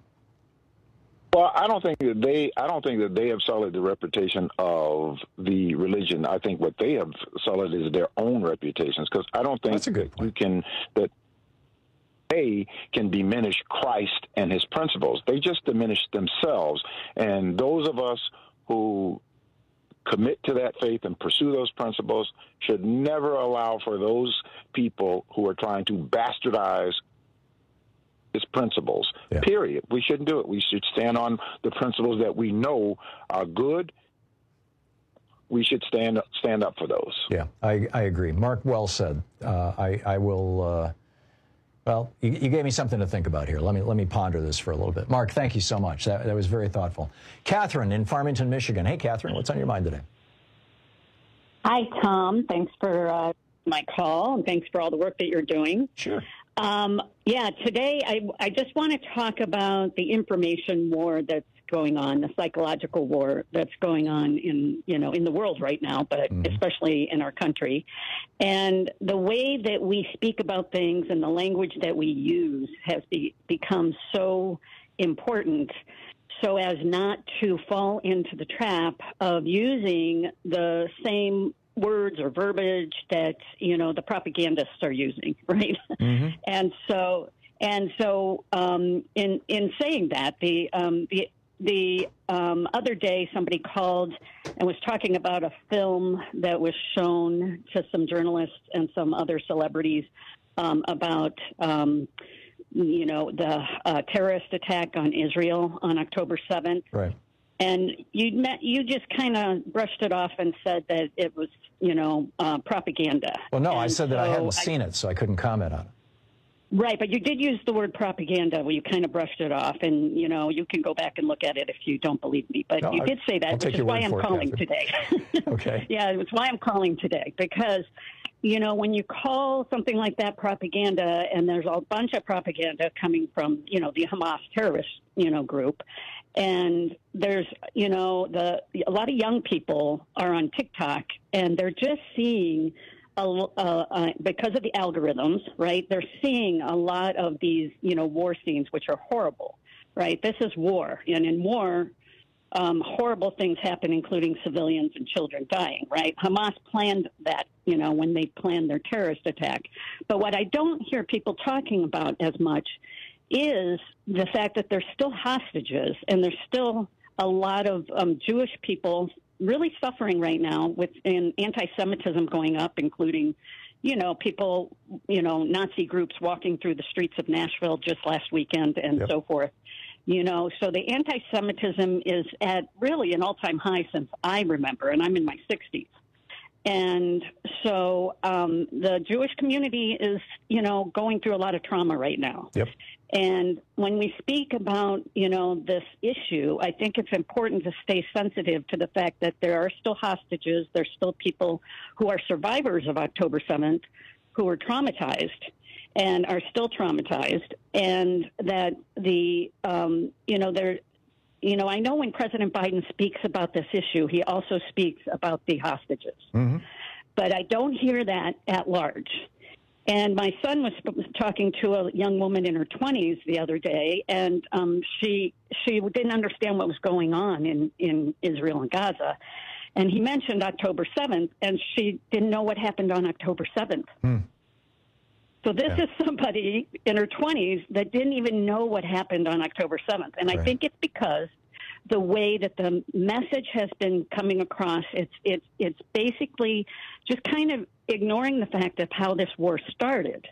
Well, I don't think that they. I don't think that they have sullied the reputation of the religion. I think what they have sullied is their own reputations. Because I don't think That's a good point. you can that. They can diminish Christ and his principles. They just diminish themselves. And those of us who commit to that faith and pursue those principles should never allow for those people who are trying to bastardize his principles, yeah. Period. We shouldn't do it. We should stand on the principles that we know are good. We should stand stand up for those. Yeah, I, I agree. Mark, well said. Uh, I, I will... Uh, Well, you, you gave me something to think about here. Let me let me ponder this for a little bit. Mark, thank you so much. That, that was very thoughtful. Catherine in Farmington, Michigan. Hey, Catherine, what's on your mind today? Hi, Tom. Thanks for uh, my call, and thanks for all the work that you're doing. Sure. Um, yeah, today I, I just want to talk about the information war that's going on, the psychological war that's going on in, you know, in the world right now, but mm-hmm. especially in our country. And the way that we speak about things and the language that we use has be, become so important so as not to fall into the trap of using the same words or verbiage that, you know, the propagandists are using, right? Mm-hmm. And so, and so um, in, in saying that, the, um, the, The um, other day, somebody called and was talking about a film that was shown to some journalists and some other celebrities um, about, um, you know, the uh, terrorist attack on Israel on October seventh. Right. And you met, you just kind of brushed it off and said that it was, you know, uh, propaganda. Well, no, and I said so that I hadn't I, seen it, so I couldn't comment on it. Right, but you did use the word propaganda where you kind of brushed it off, and, you know, you can go back and look at it if you don't believe me. But no, you I, did say that, which is why I'm calling it, today. Okay. Yeah, it's why I'm calling today, because, you know, when you call something like that propaganda, and there's a bunch of propaganda coming from, you know, the Hamas terrorist, you know, group, and there's, you know, the a lot of young people are on TikTok, and they're just seeing... Uh, uh, because of the algorithms, right, they're seeing a lot of these, you know, war scenes, which are horrible. right? This is war. And in war, um, horrible things happen, including civilians and children dying, right? Hamas planned that, you know, when they planned their terrorist attack. But what I don't hear people talking about as much is the fact that there's still hostages and there's still a lot of um, Jewish people really suffering right now with in anti-Semitism going up, including, you know, people, you know, Nazi groups walking through the streets of Nashville just last weekend and yep. so forth. You know, so the anti-Semitism is at really an all-time high since I remember, and I'm in my sixties. And so um, the Jewish community is, you know, going through a lot of trauma right now. Yep. And when we speak about, you know, this issue, I think it's important to stay sensitive to the fact that there are still hostages. There's still people who are survivors of October seventh who are traumatized and are still traumatized. And that the, um, you know, there, you know, I know when President Biden speaks about this issue, he also speaks about the hostages. Mm-hmm. But I don't hear that at large. And my son was talking to a young woman in her twenties the other day, and um, she she didn't understand what was going on in, in Israel and Gaza. And he mentioned October seventh, and she didn't know what happened on October seventh. Hmm. So this yeah. is somebody in her twenties that didn't even know what happened on October seventh. And right. I think it's because the way that the message has been coming across, it's it's it's basically just kind of ignoring the fact of how this war started,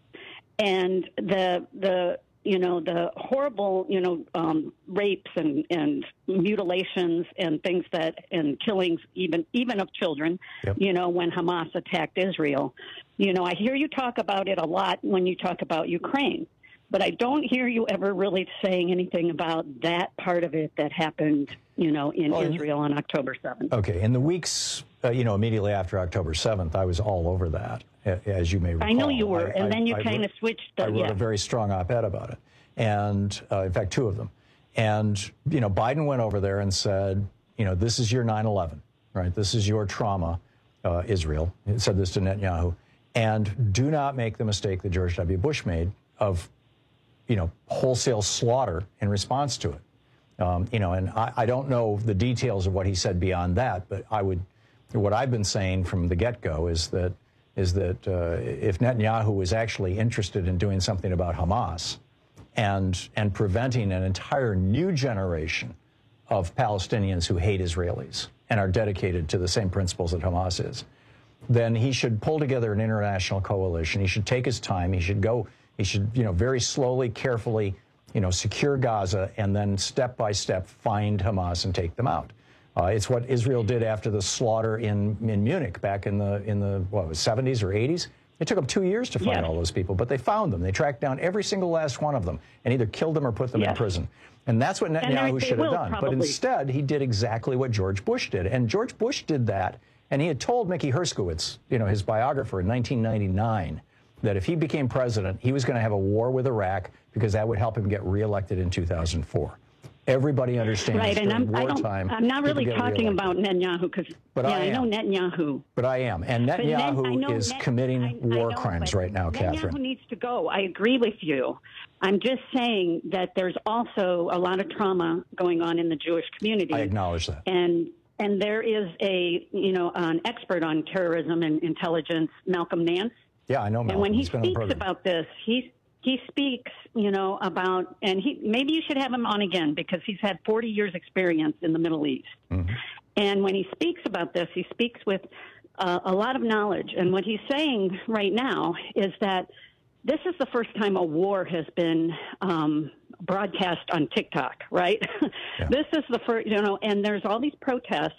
and the the you know the horrible you know um, rapes and, and mutilations and things that and killings even even of children. Yep. You know when Hamas attacked Israel, you know I hear you talk about it a lot when you talk about Ukraine. But I don't hear you ever really saying anything about that part of it that happened, you know, in oh, Israel on October seventh. Okay. In the weeks, uh, you know, immediately after October seventh, I was all over that, as you may recall. I know you were. I, and I, then you I, kind I of switched. The, I wrote yeah. a very strong op-ed about it. And, uh, in fact, two of them. And, you know, Biden went over there and said, you know, this is your nine eleven, right? This is your trauma, uh, Israel. He said this to Netanyahu. And do not make the mistake that George W. Bush made of you know, wholesale slaughter in response to it. Um, you know, and I, I don't know the details of what he said beyond that, but I would, what I've been saying from the get-go is that, is that uh, if Netanyahu was actually interested in doing something about Hamas and, and preventing an entire new generation of Palestinians who hate Israelis and are dedicated to the same principles that Hamas is, then he should pull together an international coalition. He should take his time. He should go He should, you know, very slowly, carefully, you know, secure Gaza and then step by step find Hamas and take them out. Uh, it's what Israel did after the slaughter in, in Munich back in the, in the what, was seventies or eighties. It took them two years to find yeah. all those people, but they found them. They tracked down every single last one of them and either killed them or put them yeah. in prison. And that's what Netanyahu should have done. Probably. But instead, he did exactly what George Bush did. And George Bush did that, and he had told Mickey Herskowitz, you know, his biographer in nineteen ninety-nine, that if he became president, he was going to have a war with Iraq because that would help him get reelected in two thousand four. Everybody understands right, and I'm, wartime. I don't, I'm not really talking about Netanyahu because yeah, I, I know Netanyahu. But I am, and Netanyahu Net, is Net, committing I, war I know, crimes right now, Netanyahu Catherine. Netanyahu needs to go. I agree with you. I'm just saying that there's also a lot of trauma going on in the Jewish community. I acknowledge that. And and there is a you know an expert on terrorism and intelligence, Malcolm Nance. Yeah, I know Malcolm. And when he He's speaks about this, he he speaks, you know, about, and he maybe you should have him on again because he's had forty years experience in the Middle East. Mm-hmm. And when he speaks about this, he speaks with uh, a lot of knowledge. And what he's saying right now is that this is the first time a war has been um, broadcast on TikTok, right? Yeah. This is the first, you know, and there's all these protests,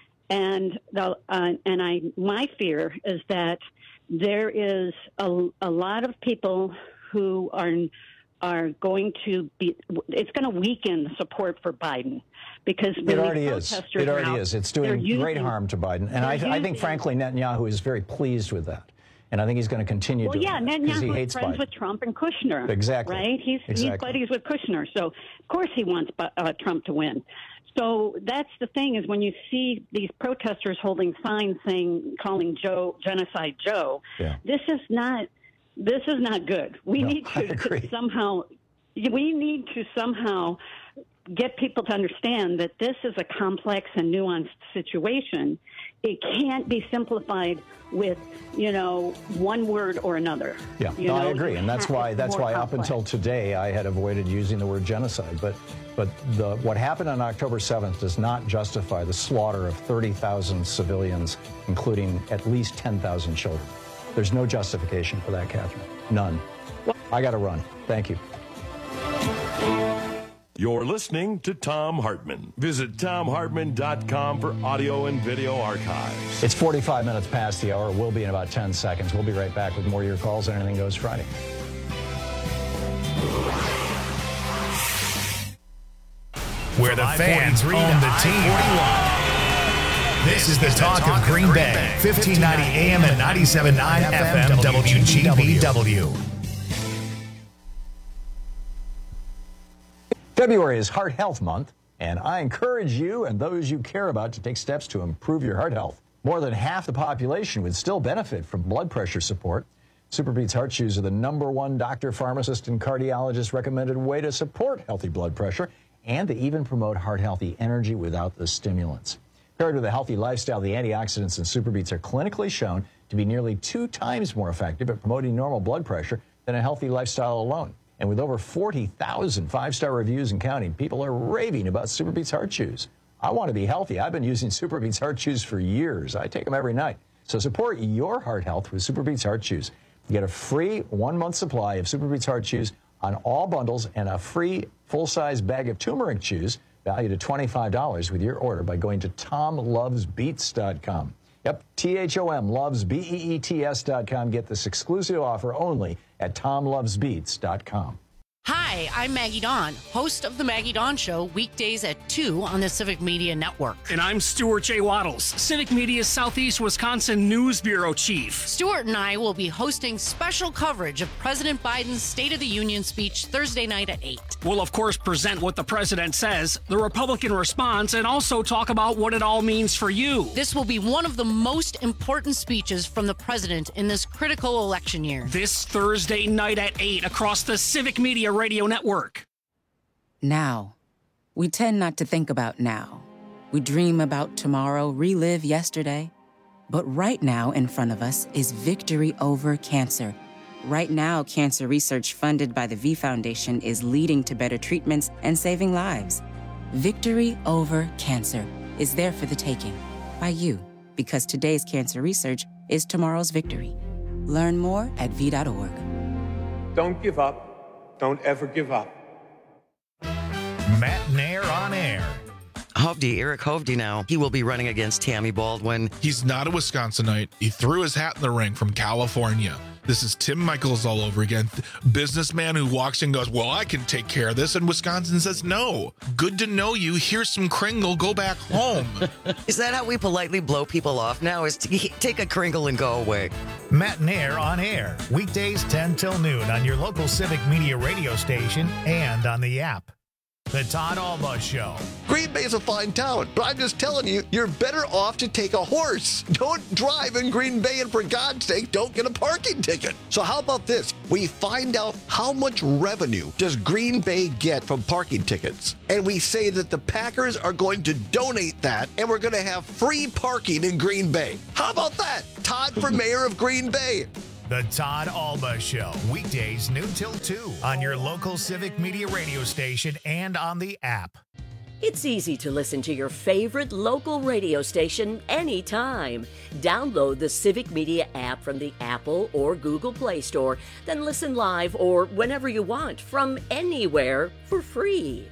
and the uh, and I my fear is that there is a, a lot of people who are are going to be. It's going to weaken the support for Biden because it already is. It already out, is. It's doing using, great harm to Biden, and I, using, I think, frankly, Netanyahu is very pleased with that, and I think he's going to continue. Well, doing yeah, that Netanyahu he is friends Biden. with Trump and Kushner. Exactly. Right. He's exactly. he's buddies with Kushner, so of course he wants uh, Trump to win. So that's the thing is when you see these protesters holding signs saying, calling Joe Genocide Joe, yeah. this is not this is not good. We no, need to, to somehow we need to somehow get people to understand that this is a complex and nuanced situation. It can't be simplified with, you know, one word or another. Yeah, you no, know, I agree, and that's why that's why complex. up until today I had avoided using the word genocide. But but the what happened on October seventh does not justify the slaughter of thirty thousand civilians, including at least ten thousand children. There's no justification for that, Catherine. None. I got to run. Thank you. You're listening to Thom Hartmann. Visit thom hartmann dot com for audio and video archives. It's forty-five minutes past the hour. We'll be in about ten seconds. We'll be right back with more of your calls on Anything Goes Friday. Where the fans own the team. This is the talk of Green Bay. fifteen ninety A M and ninety-seven point nine F M W G B W. February is Heart Health Month, and I encourage you and those you care about to take steps to improve your heart health. More than half the population would still benefit from blood pressure support. SuperBeets Heart Chews are the number one doctor, pharmacist, and cardiologist recommended way to support healthy blood pressure, and to even promote heart-healthy energy without the stimulants. Paired with a healthy lifestyle, the antioxidants in SuperBeets are clinically shown to be nearly two times more effective at promoting normal blood pressure than a healthy lifestyle alone. And with over forty thousand five-star reviews and counting, people are raving about SuperBeets Heart Chews. I want to be healthy. I've been using SuperBeets Heart Chews for years. I take them every night. So support your heart health with SuperBeets Heart Chews. You get a free one-month supply of SuperBeets Heart Chews on all bundles and a free full-size bag of turmeric chews valued at twenty-five dollars with your order by going to tom loves beets dot com. Yep, T H O M, loves, B E E T S dot com. Get this exclusive offer only at tom loves beets dot com. Hi, I'm Maggie Dawn, host of The Maggie Dawn Show, weekdays at two on the Civic Media Network. And I'm Stuart J. Waddles, Civic Media's Southeast Wisconsin News Bureau Chief. Stuart and I will be hosting special coverage of President Biden's State of the Union speech Thursday night at eight. We'll, of course, present what the president says, the Republican response, and also talk about what it all means for you. This will be one of the most important speeches from the president in this critical election year. This Thursday night at eight across the Civic Media Radio Network. Now. We tend not to think about now. We dream about tomorrow, relive yesterday. But right now in front of us is victory over cancer. Right now, cancer research funded by the V Foundation is leading to better treatments and saving lives. Victory over cancer is there for the taking by you, because today's cancer research is tomorrow's victory. Learn more at v dot org. Don't give up. Don't ever give up. Matt Nair on air. Hovde, Eric Hovde now. He will be running against Tammy Baldwin. He's not a Wisconsinite. He threw his hat in the ring from California. This is Tim Michaels all over again. Businessman who walks in and goes, well, I can take care of this. And Wisconsin says, no. Good to know you. Here's some Kringle. Go back home. Is that how we politely blow people off now? Is to take a Kringle and go away? Matt Nair on air. Weekdays ten till noon on your local Civic Media radio station and on the app. The Todd Alba Show. Green Bay is a fine town, but I'm just telling you, you're better off to take a horse. Don't drive in Green Bay, and for God's sake, don't get a parking ticket. So how about this? We find out how much revenue does Green Bay get from parking tickets, and we say that the Packers are going to donate that, and we're going to have free parking in Green Bay. How about that? Todd for mayor of Green Bay. The Todd Alba Show, weekdays noon till two on your local Civic Media radio station and on the app. It's easy to listen to your favorite local radio station anytime. Download the Civic Media app from the Apple or Google Play Store, then listen live or whenever you want from anywhere for free.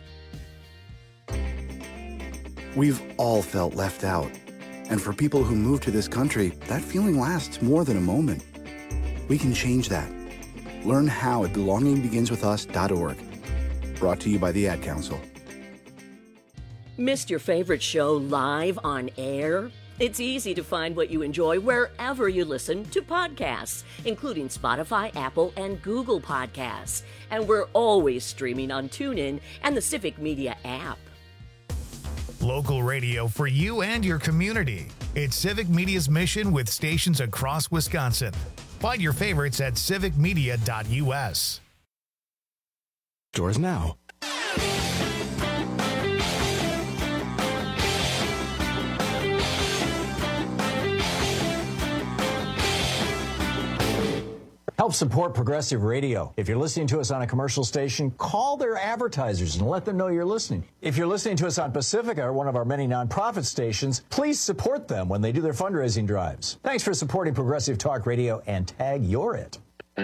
We've all felt left out. And for people who move to this country, that feeling lasts more than a moment. We can change that. Learn how at belonging begins with us dot org. Brought to you by the Ad Council. Missed your favorite show live on air? It's easy to find what you enjoy wherever you listen to podcasts, including Spotify, Apple, and Google Podcasts. And we're always streaming on TuneIn and the Civic Media app. Local radio for you and your community. It's Civic Media's mission with stations across Wisconsin. Find your favorites at civic media dot U S. Stores now. Help support Progressive Radio. If you're listening to us on a commercial station, call their advertisers and let them know you're listening. If you're listening to us on Pacifica, or one of our many nonprofit stations, please support them when they do their fundraising drives. Thanks for supporting Progressive Talk Radio, and tag you're it.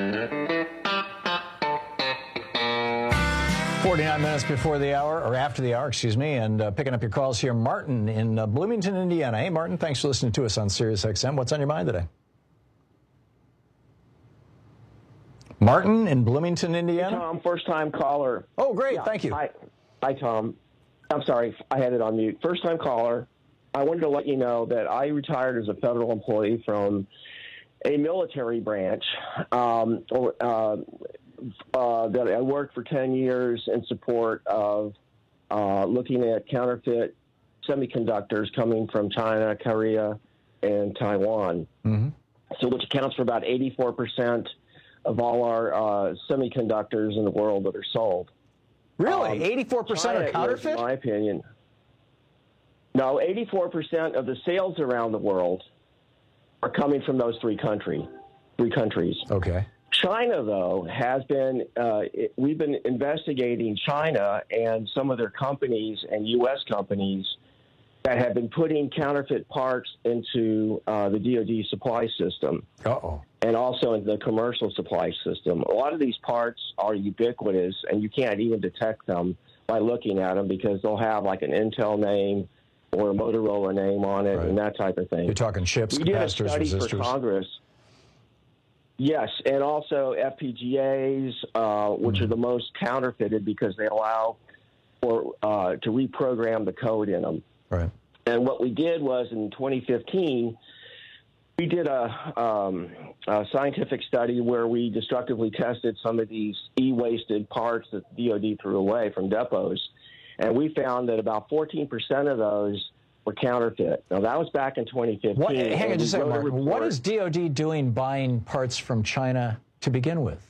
forty-nine minutes before the hour, or after the hour, excuse me, and uh, picking up your calls here. Martin in uh, Bloomington, Indiana. Hey, Martin, thanks for listening to us on Sirius X M. What's on your mind today? Martin in Bloomington, Indiana. Hey, Tom, first-time caller. Oh, great. Yeah, Thank you. Hi, hi, Tom. I'm sorry. I had it on mute. First-time caller. I wanted to let you know that I retired as a federal employee from a military branch um, or, uh, uh, that I worked for ten years in support of uh, looking at counterfeit semiconductors coming from China, Korea, and Taiwan. Mm-hmm. So which accounts for about eighty-four percent of all our uh, semiconductors in the world that are sold. Really? Um, eighty-four percent China are counterfeit? Is, in my opinion. No, eighty-four percent of the sales around the world are coming from those three country, three countries. Okay. China, though, has been, uh, it, we've been investigating China and some of their companies and U S companies that have been putting counterfeit parts into uh, the D O D supply system. Uh-oh. And also in the commercial supply system. A lot of these parts are ubiquitous, and you can't even detect them by looking at them because they'll have like an Intel name or a Motorola name on it, right, and that type of thing. You're talking chips, we capacitors, did a study resistors. for Congress. Yes, and also F P G As, uh, which mm-hmm. are the most counterfeited because they allow for uh, to reprogram the code in them. Right. And what we did was in twenty fifteen, we did a, um, a scientific study where we destructively tested some of these e-wasted parts that D O D threw away from depots, and we found that about fourteen percent of those were counterfeit. Now, that was back in twenty fifteen. What, hang on just a second, Mark. Report, what is D O D doing buying parts from China to begin with?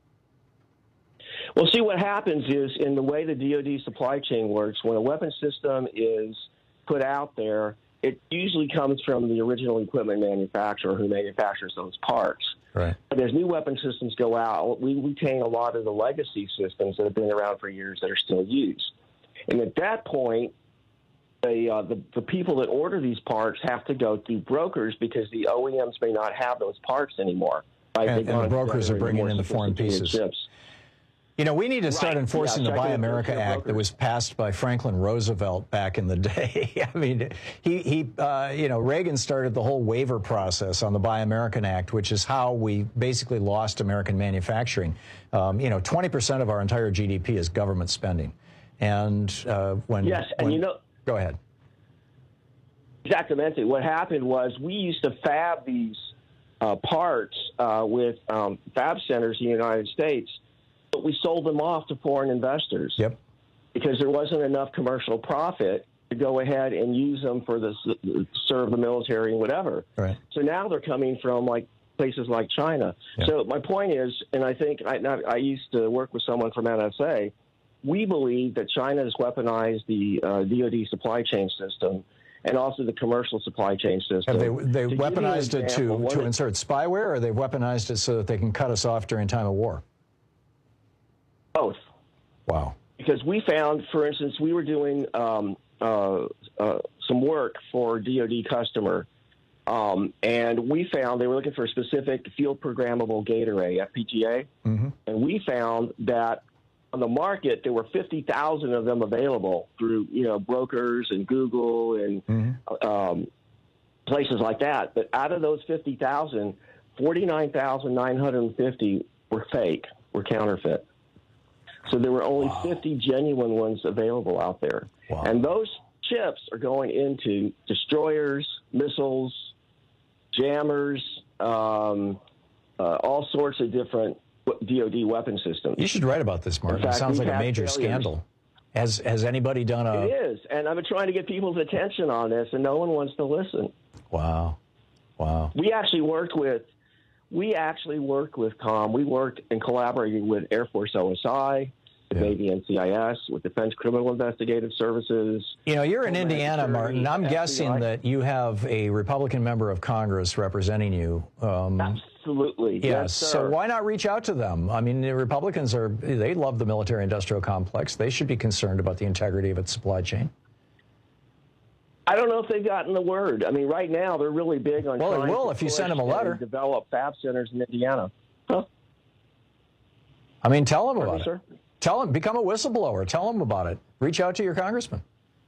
Well, see, what happens is in the way the D O D supply chain works, when a weapon system is put out there, it usually comes from the original equipment manufacturer who manufactures those parts. Right. But as new weapon systems go out, we retain a lot of the legacy systems that have been around for years that are still used. And at that point, the, uh, the, the people that order these parts have to go through brokers because the O E Ms may not have those parts anymore. Right? And, and the brokers are bringing in the foreign pieces. Chips. You know, we need to start right. enforcing yeah, the Buy America Act that was passed by Franklin Roosevelt back in the day. I mean, he, he uh, you know, Reagan started the whole waiver process on the Buy American Act, which is how we basically lost American manufacturing. Um, you know, twenty percent of our entire G D P is government spending. And uh, when... Yes, and when, you know... Go ahead. Exactly. What happened was we used to fab these uh, parts uh, with um, fab centers in the United States, but we sold them off to foreign investors. Yep. Because there wasn't enough commercial profit to go ahead and use them for the serve the military and whatever. Right. So now they're coming from like places like China. Yep. So my point is, and I think I, I used to work with someone from N S A. We believe that China has weaponized the uh, D O D supply chain system and also the commercial supply chain system. Have they they to weaponized it to, to it, insert spyware, or they've weaponized it so that they can cut us off during time of war? Both. Wow. Because we found, for instance, we were doing um, uh, uh, some work for a D O D customer, um, and we found they were looking for a specific field programmable gate array, F P G A, mm-hmm. and we found that on the market there were fifty thousand of them available through, you know, brokers and Google and mm-hmm. um, places like that. But out of those fifty thousand, forty-nine thousand nine hundred fifty were fake, were counterfeit. So there were only wow. fifty genuine ones available out there. Wow. And those chips are going into destroyers, missiles, jammers, um, uh, all sorts of different D O D weapon systems. You should write about this, Mark. Fact, it sounds like a major failures. scandal. Has has anybody done a... It is, and I've been trying to get people's attention on this, and no one wants to listen. Wow. Wow. We actually worked with, we actually worked with COM. We worked and collaborated with Air Force O S I, with Yeah. Navy N C I S, with Defense Criminal Investigative Services. You know, you're in Homeland Indiana, Security, Martin. I'm F B I. guessing that you have a Republican member of Congress representing you. Um, Absolutely. Yes. Yes, so sir. why not reach out to them? I mean, the Republicans are, they love the military-industrial complex. They should be concerned about the integrity of its supply chain. I don't know if they've gotten the word. I mean, right now they're really big on. Well, they trying will to if you push send them a and letter. Develop fab centers in Indiana. Huh? I mean, tell them Pardon about me, it. sir? Tell them, become a whistleblower. Tell them about it. Reach out to your congressman.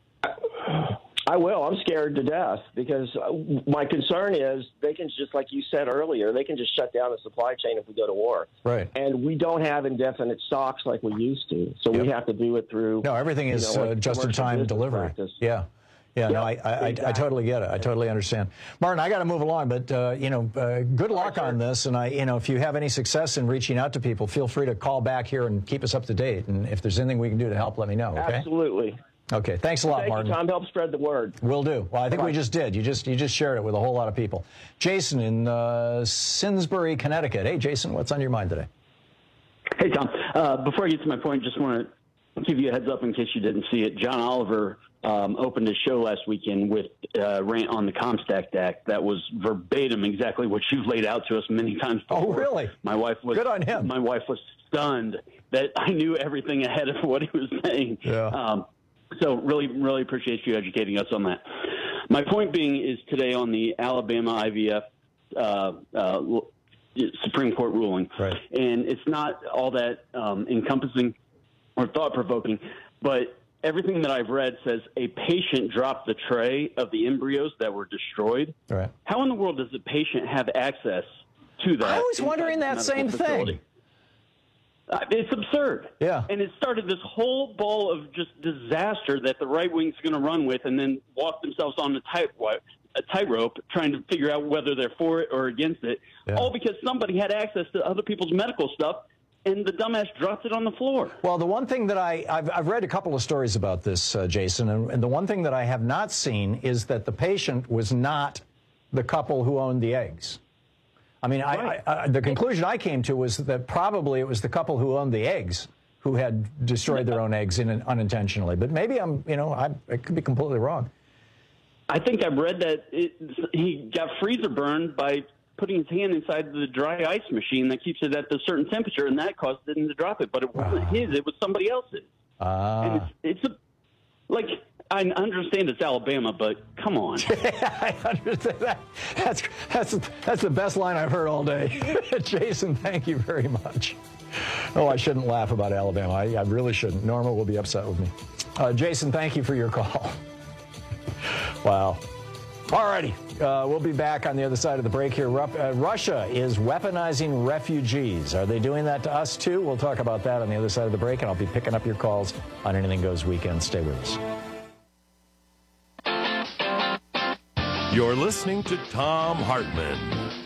I will. I'm scared to death because my concern is they can just, like you said earlier, they can just shut down the supply chain if we go to war. Right. And we don't have indefinite stocks like we used to, so we have to do it through. No, everything you is know, uh, like just-in-time commercial business delivery. practice. Yeah. Yeah, no, I, Yep, I, I, I exactly. totally get it. I totally understand. Martin, I got to move along, but, uh, you know, uh, good luck on this. And, I, you know, if you have any success in reaching out to people, feel free to call back here and keep us up to date. And if there's anything we can do to help, let me know, okay? Absolutely. Okay, thanks a lot, Thank Martin. you, Tom. Help spread the word. Will do. Well, I think Bye-bye. we just did. You just you just shared it with a whole lot of people. Jason in uh, Simsbury, Connecticut. Hey, Jason, what's on your mind today? Hey, Tom. Uh, before I get to my point, just want to give you a heads up in case you didn't see it. John Oliver um, opened his show last weekend with a uh, rant on the Comstock Act that was verbatim exactly what you've laid out to us many times before. Oh, really? My wife was Good on him. My wife was stunned that I knew everything ahead of what he was saying. Yeah. Um, so really, really appreciate you educating us on that. My point being is today on the Alabama I V F uh, uh, Supreme Court ruling. Right. And it's not all that um, encompassing or thought-provoking, but everything that I've read says a patient dropped the tray of the embryos that were destroyed. Right. How in the world does the patient have access to that? I was inside wondering the that medical same facility? thing. Uh, it's absurd. Yeah. And it started this whole ball of just disaster that the right wing's going to run with and then walk themselves on a tight a tightrope trying to figure out whether they're for it or against it, Yeah. all because somebody had access to other people's medical stuff and the dumbass dropped it on the floor. Well, the one thing that I, I've, I've read a couple of stories about this, uh, Jason, and, and the one thing that I have not seen is that the patient was not the couple who owned the eggs. I mean, I, I, I, the conclusion I came to was that probably it was the couple who owned the eggs who had destroyed their own eggs in, unintentionally. But maybe I'm, you know, I, I could be completely wrong. I think I've read that it, he got freezer burned by putting his hand inside the dry ice machine that keeps it at a certain temperature, and that caused him to drop it. But it wasn't his; it was somebody else's. Ah. And it's, it's a like I understand it's Alabama, but come on. I understand that. That's that's that's the best line I've heard all day. Jason, thank you very much. Oh, I shouldn't laugh about Alabama. I, I really shouldn't. Norma will be upset with me. Uh, Jason, thank you for your call. Wow. All righty. Uh, we'll be back on the other side of the break here. Ru- uh, Russia is weaponizing refugees. Are they doing that to us, too? We'll talk about that on the other side of the break, and I'll be picking up your calls on Anything Goes Weekend. Stay with us. You're listening to Thom Hartmann.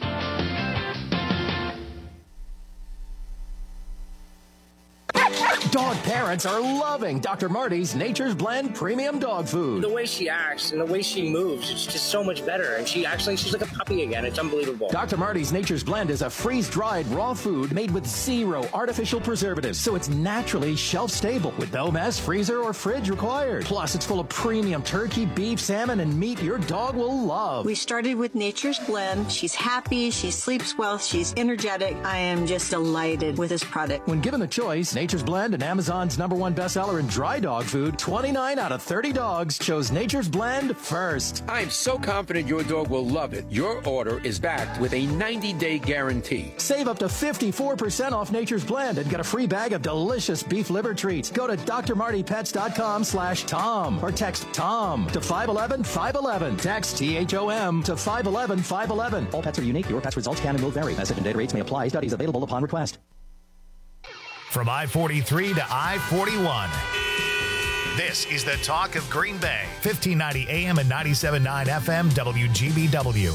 Dog parents are loving Doctor Marty's Nature's Blend Premium Dog Food. The way she acts and the way she moves, it's just so much better. And she actually, she's like a puppy again. It's unbelievable. Doctor Marty's Nature's Blend is a freeze-dried raw food made with zero artificial preservatives, so it's naturally shelf-stable with no mess, freezer, or fridge required. Plus, it's full of premium turkey, beef, salmon, and meat your dog will love. We started with Nature's Blend. She's happy, she sleeps well, she's energetic. I am just delighted with this product. When given the choice, Nature's Blend and Amazon's number one bestseller in dry dog food, twenty-nine out of thirty dogs chose Nature's Blend first. I'm so confident your dog will love it. Your order is backed with a ninety-day guarantee. Save up to fifty-four percent off Nature's Blend and get a free bag of delicious beef liver treats. Go to d r marty pets dot com slash Tom or text Tom to five one one, five one one. Text T H O M to five one one, five one one. All pets are unique. Your pet's results can and will vary. Message and data rates may apply. Studies available upon request. From I forty-three to I forty-one. This is the talk of Green Bay. fifteen ninety A M and ninety-seven point nine F M W G B W.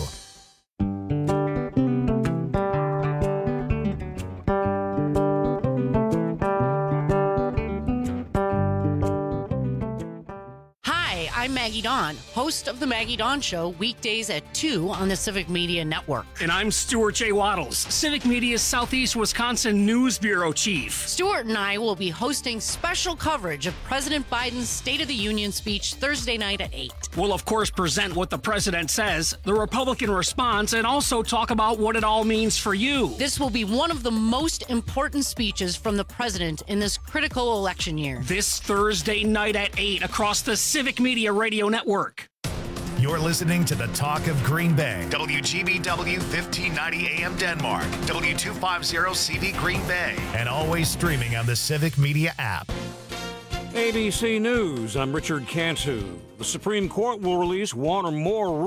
Hi, I'm Maggie Dawn, host of The Maggie Dawn Show, weekdays at two on the Civic Media Network. And I'm Stuart J. Waddles, Civic Media's Southeast Wisconsin News Bureau Chief. Stuart and I will be hosting special coverage of President Biden's State of the Union speech Thursday night at eight. We'll, of course, present what the president says, the Republican response, and also talk about what it all means for you. This will be one of the most important speeches from the president in this critical election year. This Thursday night at eight across the Civic Media Radio Network. You're listening to the Talk of Green Bay. W G B W fifteen ninety A M Denmark. W two fifty C V Green Bay. And always streaming on the Civic Media app. A B C News, I'm Richard Cantu. The Supreme Court will release one or more